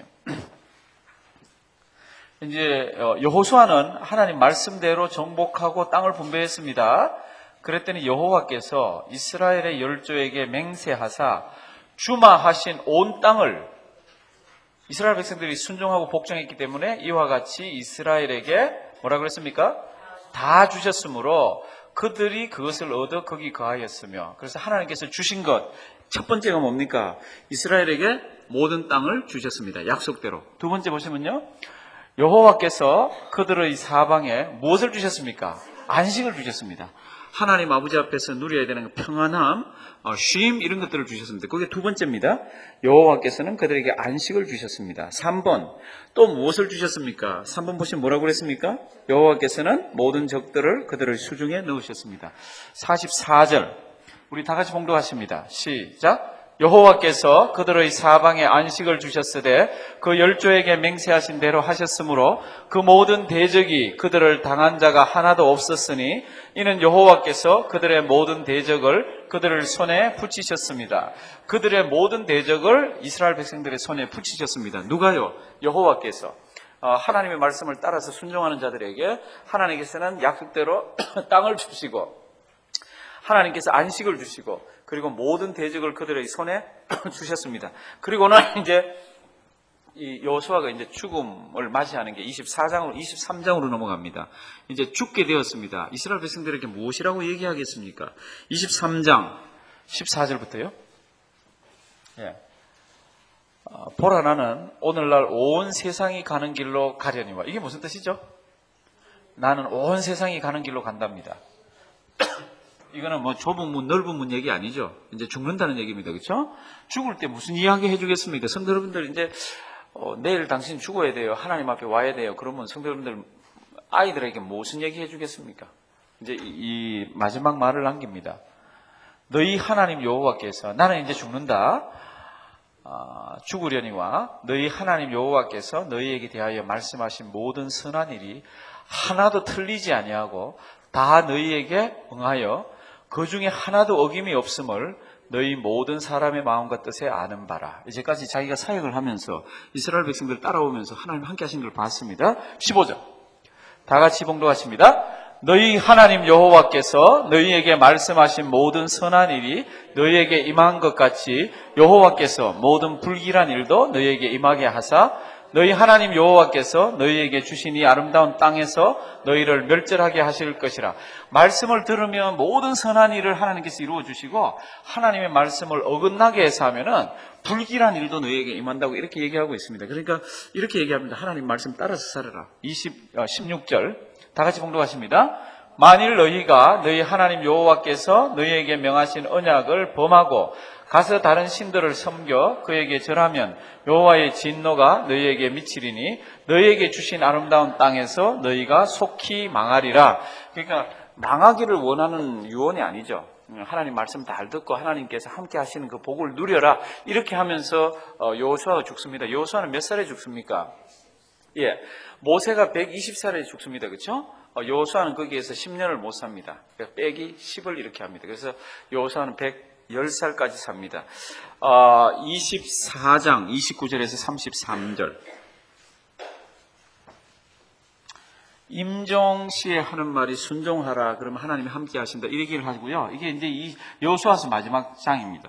이제 여호수아는 하나님 말씀대로 정복하고 땅을 분배했습니다. 그랬더니 여호와께서 이스라엘의 열조에게 맹세하사 주마하신 온 땅을 이스라엘 백성들이 순종하고 복종했기 때문에 이와 같이 이스라엘에게 뭐라 그랬습니까? 다 주셨으므로 그들이 그것을 얻어 거기 거하였으며 그래서 하나님께서 주신 것 첫 번째가 뭡니까? 이스라엘에게 모든 땅을 주셨습니다. 약속대로. 두 번째 보시면요. 여호와께서 그들의 사방에 무엇을 주셨습니까? 안식을 주셨습니다. 하나님 아버지 앞에서 누려야 되는 평안함, 쉼 이런 것들을 주셨습니다. 그게 두 번째입니다. 여호와께서는 그들에게 안식을 주셨습니다. 삼 번 또 무엇을 주셨습니까? 삼 번 보시면 뭐라고 그랬습니까? 여호와께서는 모든 적들을 그들의 수중에 넣으셨습니다. 사십사 절 우리 다 같이 봉독하십니다. 시작. 여호와께서 그들의 사방에 안식을 주셨으되 그 열조에게 맹세하신 대로 하셨으므로 그 모든 대적이 그들을 당한 자가 하나도 없었으니 이는 여호와께서 그들의 모든 대적을 그들을 손에 붙이셨습니다. 그들의 모든 대적을 이스라엘 백성들의 손에 붙이셨습니다. 누가요? 여호와께서. 하나님의 말씀을 따라서 순종하는 자들에게 하나님께서는 약속대로 땅을 주시고 하나님께서 안식을 주시고 그리고 모든 대적을 그들의 손에 주셨습니다. 그리고는 이제 이 여호수아가 이제 죽음을 맞이하는 게 이십사 장으로 이십삼 장으로 넘어갑니다. 이제 죽게 되었습니다. 이스라엘 백성들에게 무엇이라고 얘기하겠습니까? 이십삼 장 십사 절부터요. 예. 어, 보라 나는 오늘날 온 세상이 가는 길로 가려니와. 이게 무슨 뜻이죠? 나는 온 세상이 가는 길로 간답니다. 이거는 뭐 좁은 문, 넓은 문 얘기 아니죠. 이제 죽는다는 얘기입니다. 그렇죠? 죽을 때 무슨 이야기 해주겠습니까? 성도 여러분들 이제 어, 내일 당신 죽어야 돼요. 하나님 앞에 와야 돼요. 그러면 성도 여러분들 아이들에게 무슨 얘기 해주겠습니까? 이제 이, 이 마지막 말을 남깁니다. 너희 하나님 여호와께서 나는 이제 죽는다. 어, 죽으려니와 너희 하나님 여호와께서 너희에게 대하여 말씀하신 모든 선한 일이 하나도 틀리지 아니하고 다 너희에게 응하여 그 중에 하나도 어김이 없음을 너희 모든 사람의 마음과 뜻에 아는 바라. 이제까지 자기가 사역을 하면서 이스라엘 백성들 따라오면서 하나님 함께 하신 걸 봤습니다. 십오 절 다 같이 봉독하십니다. 너희 하나님 여호와께서 너희에게 말씀하신 모든 선한 일이 너희에게 임한 것 같이 여호와께서 모든 불길한 일도 너희에게 임하게 하사 너희 하나님 여호와께서 너희에게 주신 이 아름다운 땅에서 너희를 멸절하게 하실 것이라. 말씀을 들으면 모든 선한 일을 하나님께서 이루어 주시고 하나님의 말씀을 어긋나게 해서 하면은 불길한 일도 너희에게 임한다고 이렇게 얘기하고 있습니다. 그러니까 이렇게 얘기합니다. 하나님 말씀 따라서 살아라. 이십, 어, 십육 절 다 같이 봉독하십니다. 만일 너희가 너희 하나님 여호와께서 너희에게 명하신 언약을 범하고 가서 다른 신들을 섬겨 그에게 절하면 여호와의 진노가 너희에게 미치리니 너희에게 주신 아름다운 땅에서 너희가 속히 망하리라. 그러니까 망하기를 원하는 유언이 아니죠. 하나님 말씀 잘 듣고 하나님께서 함께 하시는 그 복을 누려라. 이렇게 하면서 여호수아가 죽습니다. 여호수아는 몇 살에 죽습니까? 예, 모세가 백이십 살에 죽습니다. 그렇죠? 여호수아는 거기에서 십 년을 못 삽니다. 그러니까 빼기 십을 이렇게 합니다. 그래서 여호수아는 백십 살까지 삽니다. 어, 이십사 장 이십구 절에서 삼십삼 절. 임종시에 하는 말이 순종하라. 그러면 하나님이 함께 하신다. 이 얘기를 하고요. 이게 이제 이 여호수아서 마지막 장입니다.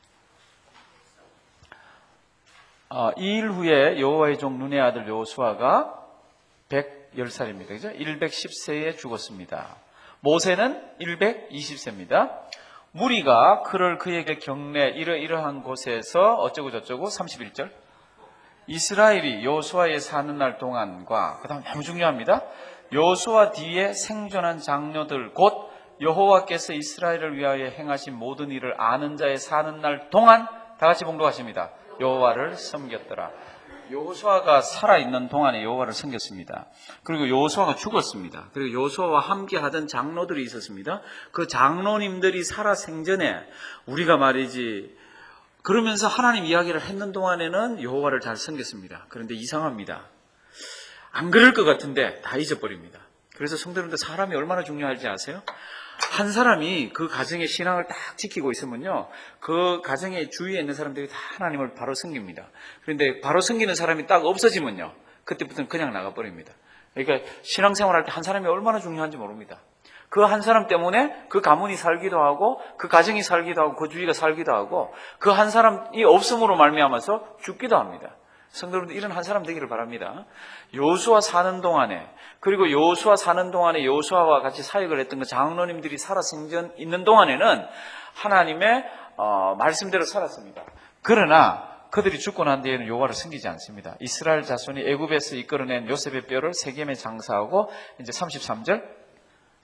어, 이 일 후에 여호와의 종 눈의 아들 여호수아가 백십 살입니다. 그죠? 백십 세에 죽었습니다. 모세는 백이십 세입니다. 무리가 그를 그에게 경내 이러이러한 곳에서 어쩌고 저쩌고 삼십일 절. 이스라엘이 여호수아에 사는 날 동안과 그다음 너무 중요합니다. 여호수아 뒤에 생존한 장로들 곧 여호와께서 이스라엘을 위하여 행하신 모든 일을 아는 자의 사는 날 동안 다 같이 봉독하십니다. 여호와를 섬겼더라. 여호수아가 살아있는 동안에 여호와를 섬겼습니다. 그리고 여호수아가 죽었습니다. 그리고 여호수아와 함께 하던 장로들이 있었습니다. 그 장로님들이 살아 생전에 우리가 말이지 그러면서 하나님 이야기를 했는 동안에는 여호와를 잘 섬겼습니다. 그런데 이상합니다. 안 그럴 것 같은데 다 잊어버립니다. 그래서 성도님들 사람이 얼마나 중요할지 아세요? 한 사람이 그 가정의 신앙을 딱 지키고 있으면요, 그 가정의 주위에 있는 사람들이 다 하나님을 바로 섬깁니다. 그런데 바로 섬기는 사람이 딱 없어지면요, 그때부터는 그냥 나가버립니다. 그러니까 신앙생활 할 때 한 사람이 얼마나 중요한지 모릅니다. 그 한 사람 때문에 그 가문이 살기도 하고 그 가정이 살기도 하고 그 주위가 살기도 하고 그 한 사람이 없음으로 말미암아서 죽기도 합니다. 성도님들 이런 한 사람 되기를 바랍니다. 여호수아 사는 동안에, 그리고 여호수아 사는 동안에 여호수아와 같이 사역을 했던 그 장로님들이 살아 생전 있는 동안에는 하나님의 어, 말씀대로 살았습니다. 그러나 그들이 죽고 난 뒤에는 여호와를 섬기지 않습니다. 이스라엘 자손이 애굽에서 이끌어낸 요셉의 뼈를 세겜에 장사하고 이제 삼십삼 절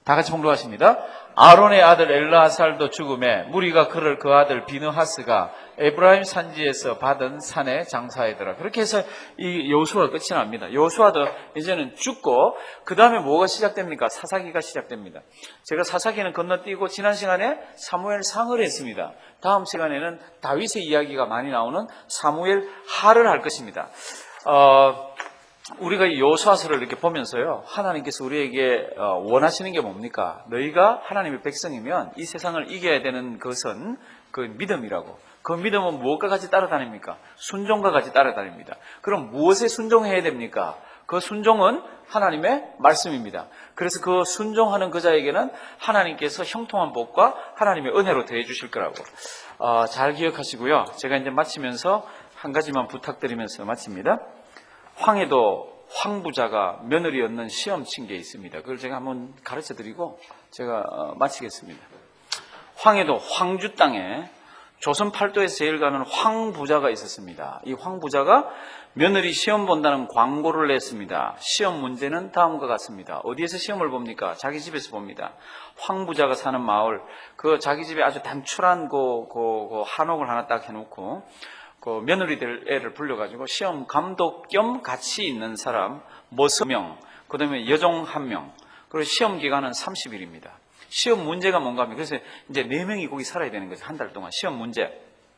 다 같이 봉독하십니다. 아론의 아들 엘르아살도 죽음에 무리가 그를 그 아들 비느하스가 에브라임 산지에서 받은 산에 장사하더라. 그렇게 해서 이 여호수아 끝이 납니다. 여호수아도 이제는 죽고 그 다음에 뭐가 시작됩니까? 사사기가 시작됩니다. 제가 사사기는 건너뛰고 지난 시간에 사무엘상을 했습니다. 다음 시간에는 다윗의 이야기가 많이 나오는 사무엘하를 할 것입니다. 어, 우리가 이 여호수아서를 이렇게 보면서요, 하나님께서 우리에게 원하시는 게 뭡니까? 너희가 하나님의 백성이면 이 세상을 이겨야 되는 것은 그 믿음이라고. 그 믿음은 무엇과 같이 따라다닙니까? 순종과 같이 따라다닙니다. 그럼 무엇에 순종해야 됩니까? 그 순종은 하나님의 말씀입니다. 그래서 그 순종하는 그자에게는 하나님께서 형통한 복과 하나님의 은혜로 대해 주실 거라고. 어, 잘 기억하시고요. 제가 이제 마치면서 한 가지만 부탁드리면서 마칩니다. 황해도 황부자가 며느리 얻는 시험 친 게 있습니다. 그걸 제가 한번 가르쳐 드리고 제가 마치겠습니다. 황해도 황주 땅에 조선 팔도에서 제일 가는 황부자가 있었습니다. 이 황부자가 며느리 시험 본다는 광고를 냈습니다. 시험 문제는 다음과 같습니다. 어디에서 시험을 봅니까? 자기 집에서 봅니다. 황부자가 사는 마을, 그 자기 집에 아주 단출한 그, 그, 그 한옥을 하나 딱 해놓고 그 며느리들 애를 불러가지고 시험 감독 겸 같이 있는 사람 머스 명, 그 다음에 여종 한 명, 그리고 시험 기간은 삼십 일입니다. 시험 문제가 뭔가 하면, 그래서 이제 네 명이 거기 살아야 되는 거죠. 한 달 동안. 시험 문제.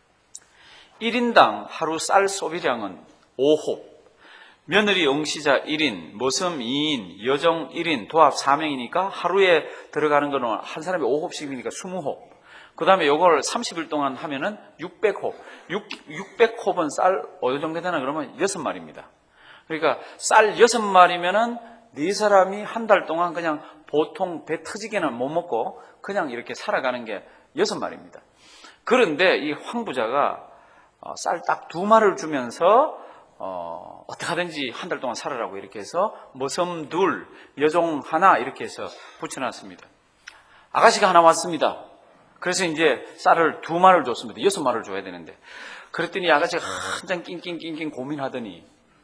일 인당 하루 쌀 소비량은 오 홉, 며느리 응시자 일 인, 머슴 이 인, 여종 일 인, 도합 사 명이니까 하루에 들어가는 거는 한 사람이 오 홉씩이니까 이십 홉. 그 다음에 요걸 삼십 일 동안 하면은 육백 홉. 육백 홉은 쌀 어느 정도 되나 그러면 여섯 마리입니다. 그러니까 쌀 여섯 마리면은 네 사람이 한 달 동안 그냥 보통 배 터지게는 못 먹고 그냥 이렇게 살아가는 게 여섯 마리입니다. 그런데 이 황부자가 쌀 딱 두 마리를 주면서 어, 어떻게 하든지 한 달 동안 살아라고 이렇게 해서 머슴 둘, 여종 하나 이렇게 해서 붙여놨습니다. 아가씨가 하나 왔습니다. 그래서 이제 쌀을 두 마리를 줬습니다. 여섯 마리를 줘야 되는데. 그랬더니 아가씨가 한참 낑낑낑낑 고민하더니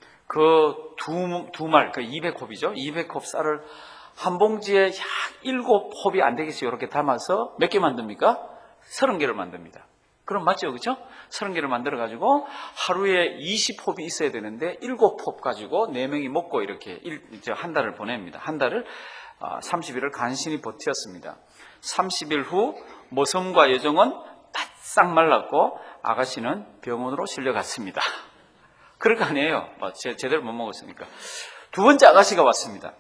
그 두, 두 말, 그 이백 홉이죠. 이백 홉 쌀을 한 봉지에 약 일곱 홉이 안 되겠어요. 이렇게 담아서 몇 개 만듭니까? 서른 개를 만듭니다. 그럼 맞죠? 그죠? 서른 개를 만들어가지고 하루에 이십 홉이 있어야 되는데 일곱 홉 가지고 네 명이 먹고 이렇게 일, 한 달을 보냅니다. 한 달을, 삼십 일을 간신히 버텼습니다. 삼십 일 후 모섬과 여종은 바싹 말랐고 아가씨는 병원으로 실려갔습니다. 그럴 거 아니에요. 제, 제대로 못 먹었으니까. 두 번째 아가씨가 왔습니다.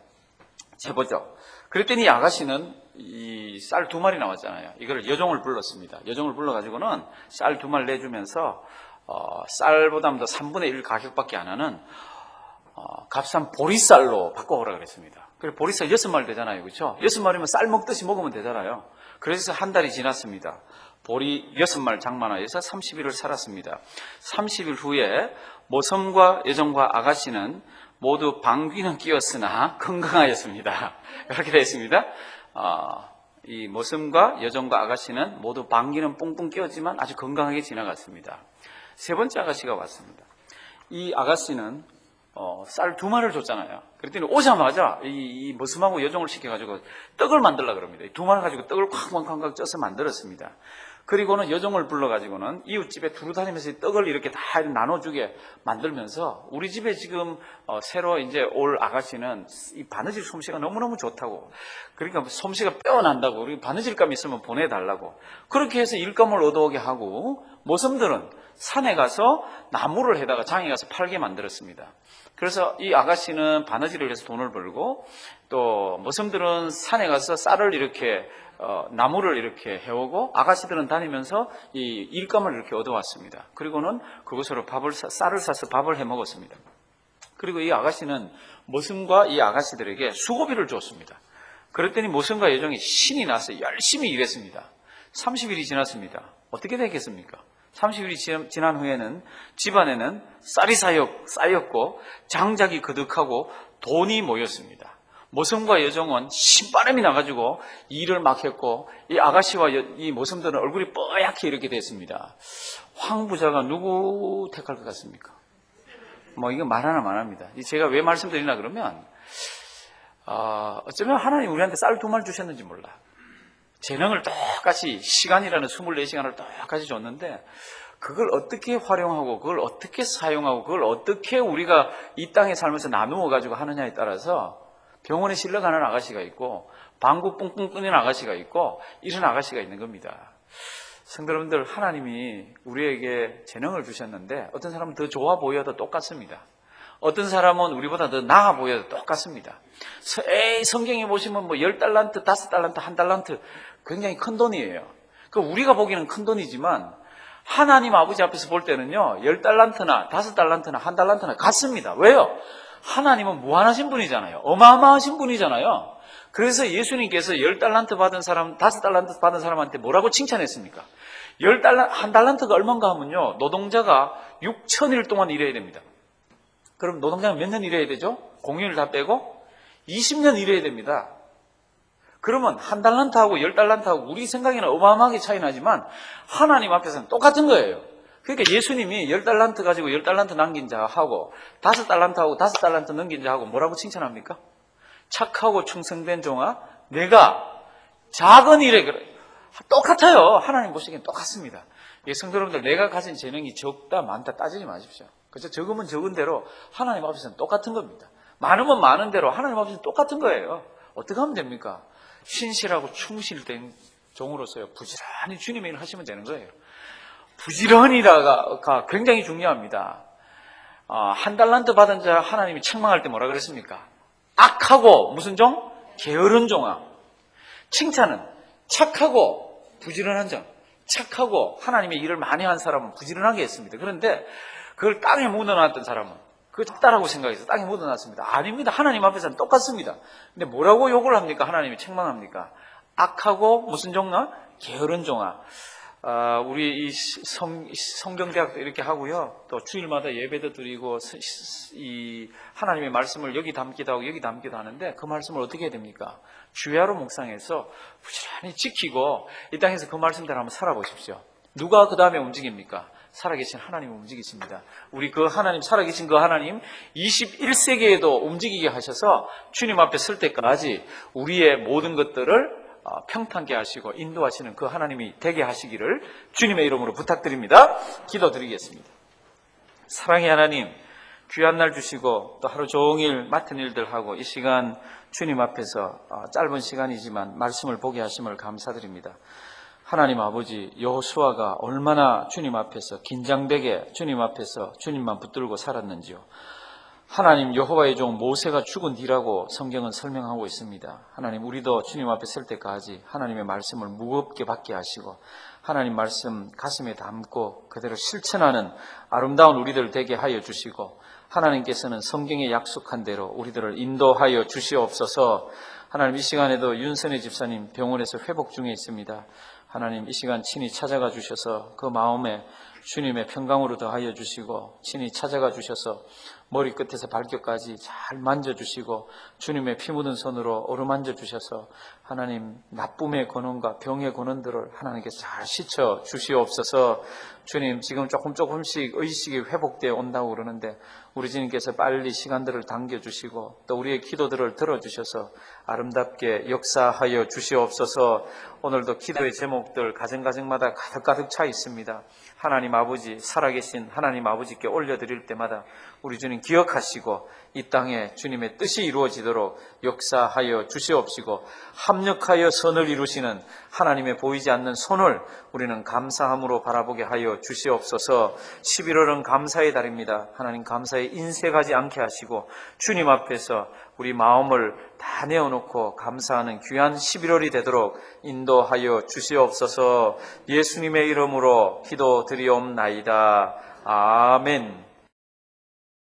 재보죠. 그랬더니 아가씨는 이 쌀 두 마리 나왔잖아요. 이걸 여종을 불렀습니다. 여종을 불러가지고는 쌀 두 마리 내주면서 어, 쌀보다 더 삼분의 일 가격밖에 안 하는 어, 값싼 보리쌀로 바꿔오라 그랬습니다. 그래서 보리쌀 여섯 마리 되잖아요. 그렇죠? 여섯 마리면 쌀 먹듯이 먹으면 되잖아요. 그래서 한 달이 지났습니다. 보리 여섯 마리 장만하여서 삼십 일을 살았습니다. 삼십 일 후에 모섬과 여종과 아가씨는 모두 방귀는 끼었으나 건강하였습니다. 이렇게 되어 있습니다. 어, 이 모섬과 여종과 아가씨는 모두 방귀는 뿡뿡 끼었지만 아주 건강하게 지나갔습니다. 세 번째 아가씨가 왔습니다. 이 아가씨는 어, 쌀 두 마리를 줬잖아요. 그랬더니 오자마자 이, 이 머슴하고 여종을 시켜가지고 떡을 만들려고 그럽니다. 두 마리 가지고 떡을 쾅쾅쾅쾅 쪄서 만들었습니다. 그리고는 여종을 불러가지고는 이웃집에 두루 다니면서 떡을 이렇게 다 나눠주게 만들면서 우리 집에 지금 어, 새로 이제 올 아가씨는 이 바느질 솜씨가 너무너무 좋다고, 그러니까 솜씨가 빼어난다고, 우리 바느질감 있으면 보내달라고 그렇게 해서 일감을 얻어오게 하고, 모섬들은 산에 가서 나무를 해다가 장에 가서 팔게 만들었습니다. 그래서 이 아가씨는 바느질을 해서 돈을 벌고, 또 모섬들은 산에 가서 쌀을 이렇게 어, 나무를 이렇게 해오고, 아가씨들은 다니면서 이 일감을 이렇게 얻어왔습니다. 그리고는 그곳으로 밥을 사, 쌀을 사서 밥을 해 먹었습니다. 그리고 이 아가씨는 모섬과 이 아가씨들에게 수고비를 줬습니다. 그랬더니 모섬과 여종이 신이 나서 열심히 일했습니다. 삼십 일이 지났습니다. 어떻게 되겠습니까? 삼십 일이 지난 후에는 집안에는 쌀이 쌓였고 장작이 그득하고 돈이 모였습니다. 모섬과 여종은 신바람이 나가지고 일을 막 했고, 이 아가씨와 여, 이 모섬들은 얼굴이 뽀얗게 이렇게 됐습니다. 황부자가 누구 택할 것 같습니까? 뭐 이거 말 하나 만 합니다. 제가 왜 말씀드리나 그러면 어, 어쩌면 하나님 우리한테 쌀 두 말 주셨는지 몰라. 재능을 똑같이, 시간이라는 이십사 시간을 똑같이 줬는데 그걸 어떻게 활용하고 그걸 어떻게 사용하고 그걸 어떻게 우리가 이 땅에 살면서 나누어 가지고 하느냐에 따라서 병원에 실려 가는 아가씨가 있고 방구 뿡뿡 끄는 아가씨가 있고 이런 아가씨가 있는 겁니다. 성도 여러분들, 하나님이 우리에게 재능을 주셨는데 어떤 사람은 더 좋아 보여도 똑같습니다. 어떤 사람은 우리보다 더 나아 보여도 똑같습니다. 에이, 성경에 보시면 뭐 열 달란트, 다섯 달란트, 한 달란트 굉장히 큰 돈이에요. 그 우리가 보기에는 큰 돈이지만 하나님 아버지 앞에서 볼 때는요, 열 달란트나 다섯 달란트나 한 달란트나 같습니다. 왜요? 하나님은 무한하신 분이잖아요. 어마어마하신 분이잖아요. 그래서 예수님께서 열 달란트 받은 사람, 다섯 달란트 받은 사람한테 뭐라고 칭찬했습니까? 열 달란트, 한 달란트가 얼마인가 하면요, 노동자가 육천 일 동안 일해야 됩니다. 그럼 노동자는 몇 년 일해야 되죠? 공휴일 다 빼고 이십 년 일해야 됩니다. 그러면 한 달란트하고 열 달란트하고 우리 생각에는 어마어마하게 차이 나지만 하나님 앞에서는 똑같은 거예요. 그러니까 예수님이 열 달란트 가지고 열 달란트 남긴 자하고 다섯 달란트하고 다섯 달란트 넘긴 자하고 뭐라고 칭찬합니까? 착하고 충성된 종아, 내가 작은 일에 그래. 똑같아요. 하나님 보시기엔 똑같습니다. 예, 성도 여러분들, 내가 가진 재능이 적다 많다 따지지 마십시오. 그렇죠? 적으면 적은 대로 하나님 앞에서는 똑같은 겁니다. 많으면 많은 대로 하나님 앞에서는 똑같은 거예요. 어떻게 하면 됩니까? 신실하고 충실된 종으로서요, 부지런히 주님의 일을 하시면 되는 거예요. 부지런히가 굉장히 중요합니다. 어, 한 달란트 받은 자 하나님이 책망할 때 뭐라 그랬습니까? 악하고 무슨 종? 게으른 종아. 칭찬은 착하고 부지런한 종. 착하고 하나님의 일을 많이 한 사람은 부지런하게 했습니다. 그런데 그걸 땅에 묻어놨던 사람은 그거 작다라고 생각해서 땅에 묻어놨습니다. 아닙니다. 하나님 앞에서는 똑같습니다. 근데 뭐라고 욕을 합니까? 하나님이 책망합니까? 악하고 무슨 종아? 게으른 종아. 아, 우리 이 성, 성경대학도 이렇게 하고요. 또 주일마다 예배도 드리고 이 하나님의 말씀을 여기 담기도 하고 여기 담기도 하는데 그 말씀을 어떻게 해야 됩니까? 주야로 묵상해서 부지런히 지키고 이 땅에서 그 말씀대로 한번 살아보십시오. 누가 그 다음에 움직입니까? 살아계신 하나님이 움직이십니다. 우리 그 하나님, 살아계신 그 하나님 이십일 세기에도 움직이게 하셔서 주님 앞에 설 때까지 우리의 모든 것들을 평탄케 하시고 인도하시는 그 하나님이 되게 하시기를 주님의 이름으로 부탁드립니다. 기도드리겠습니다. 사랑의 하나님, 귀한 날 주시고 또 하루 종일 맡은 일들 하고 이 시간 주님 앞에서 짧은 시간이지만 말씀을 보게 하심을 감사드립니다. 하나님 아버지, 여호수아가 얼마나 주님 앞에서 긴장되게 주님 앞에서 주님만 붙들고 살았는지요. 하나님, 여호와의 종 모세가 죽은 뒤라고 성경은 설명하고 있습니다. 하나님, 우리도 주님 앞에 설 때까지 하나님의 말씀을 무겁게 받게 하시고 하나님 말씀 가슴에 담고 그대로 실천하는 아름다운 우리들 되게 하여 주시고 하나님께서는 성경에 약속한 대로 우리들을 인도하여 주시옵소서. 하나님, 이 시간에도 윤선혜 집사님 병원에서 회복 중에 있습니다. 하나님, 이 시간 친히 찾아가 주셔서 그 마음에 주님의 평강으로 더하여 주시고 친히 찾아가 주셔서 머리끝에서 발끝까지 잘 만져주시고 주님의 피 묻은 손으로 어루만져 주셔서 하나님 나쁨의 권원과 병의 권원들을 하나님께서 잘 씻어 주시옵소서. 주님, 지금 조금 조금씩 의식이 회복되어 온다고 그러는데 우리 주님께서 빨리 시간들을 당겨주시고 또 우리의 기도들을 들어주셔서 아름답게 역사하여 주시옵소서. 오늘도 기도의 제목들 가정가정마다 가득가득 차 있습니다. 하나님 아버지, 살아계신 하나님 아버지께 올려드릴 때마다 우리 주님 기억하시고 이 땅에 주님의 뜻이 이루어지도록 역사하여 주시옵시고 합력하여 선을 이루시는 하나님의 보이지 않는 손을 우리는 감사함으로 바라보게 하여 주시옵소서. 십일월은 감사의 달입니다. 하나님, 감사에 인색하지 않게 하시고 주님 앞에서 우리 마음을 다 내어놓고 감사하는 귀한 십일월이 되도록 인도하여 주시옵소서. 예수님의 이름으로 기도드리옵나이다. 아멘.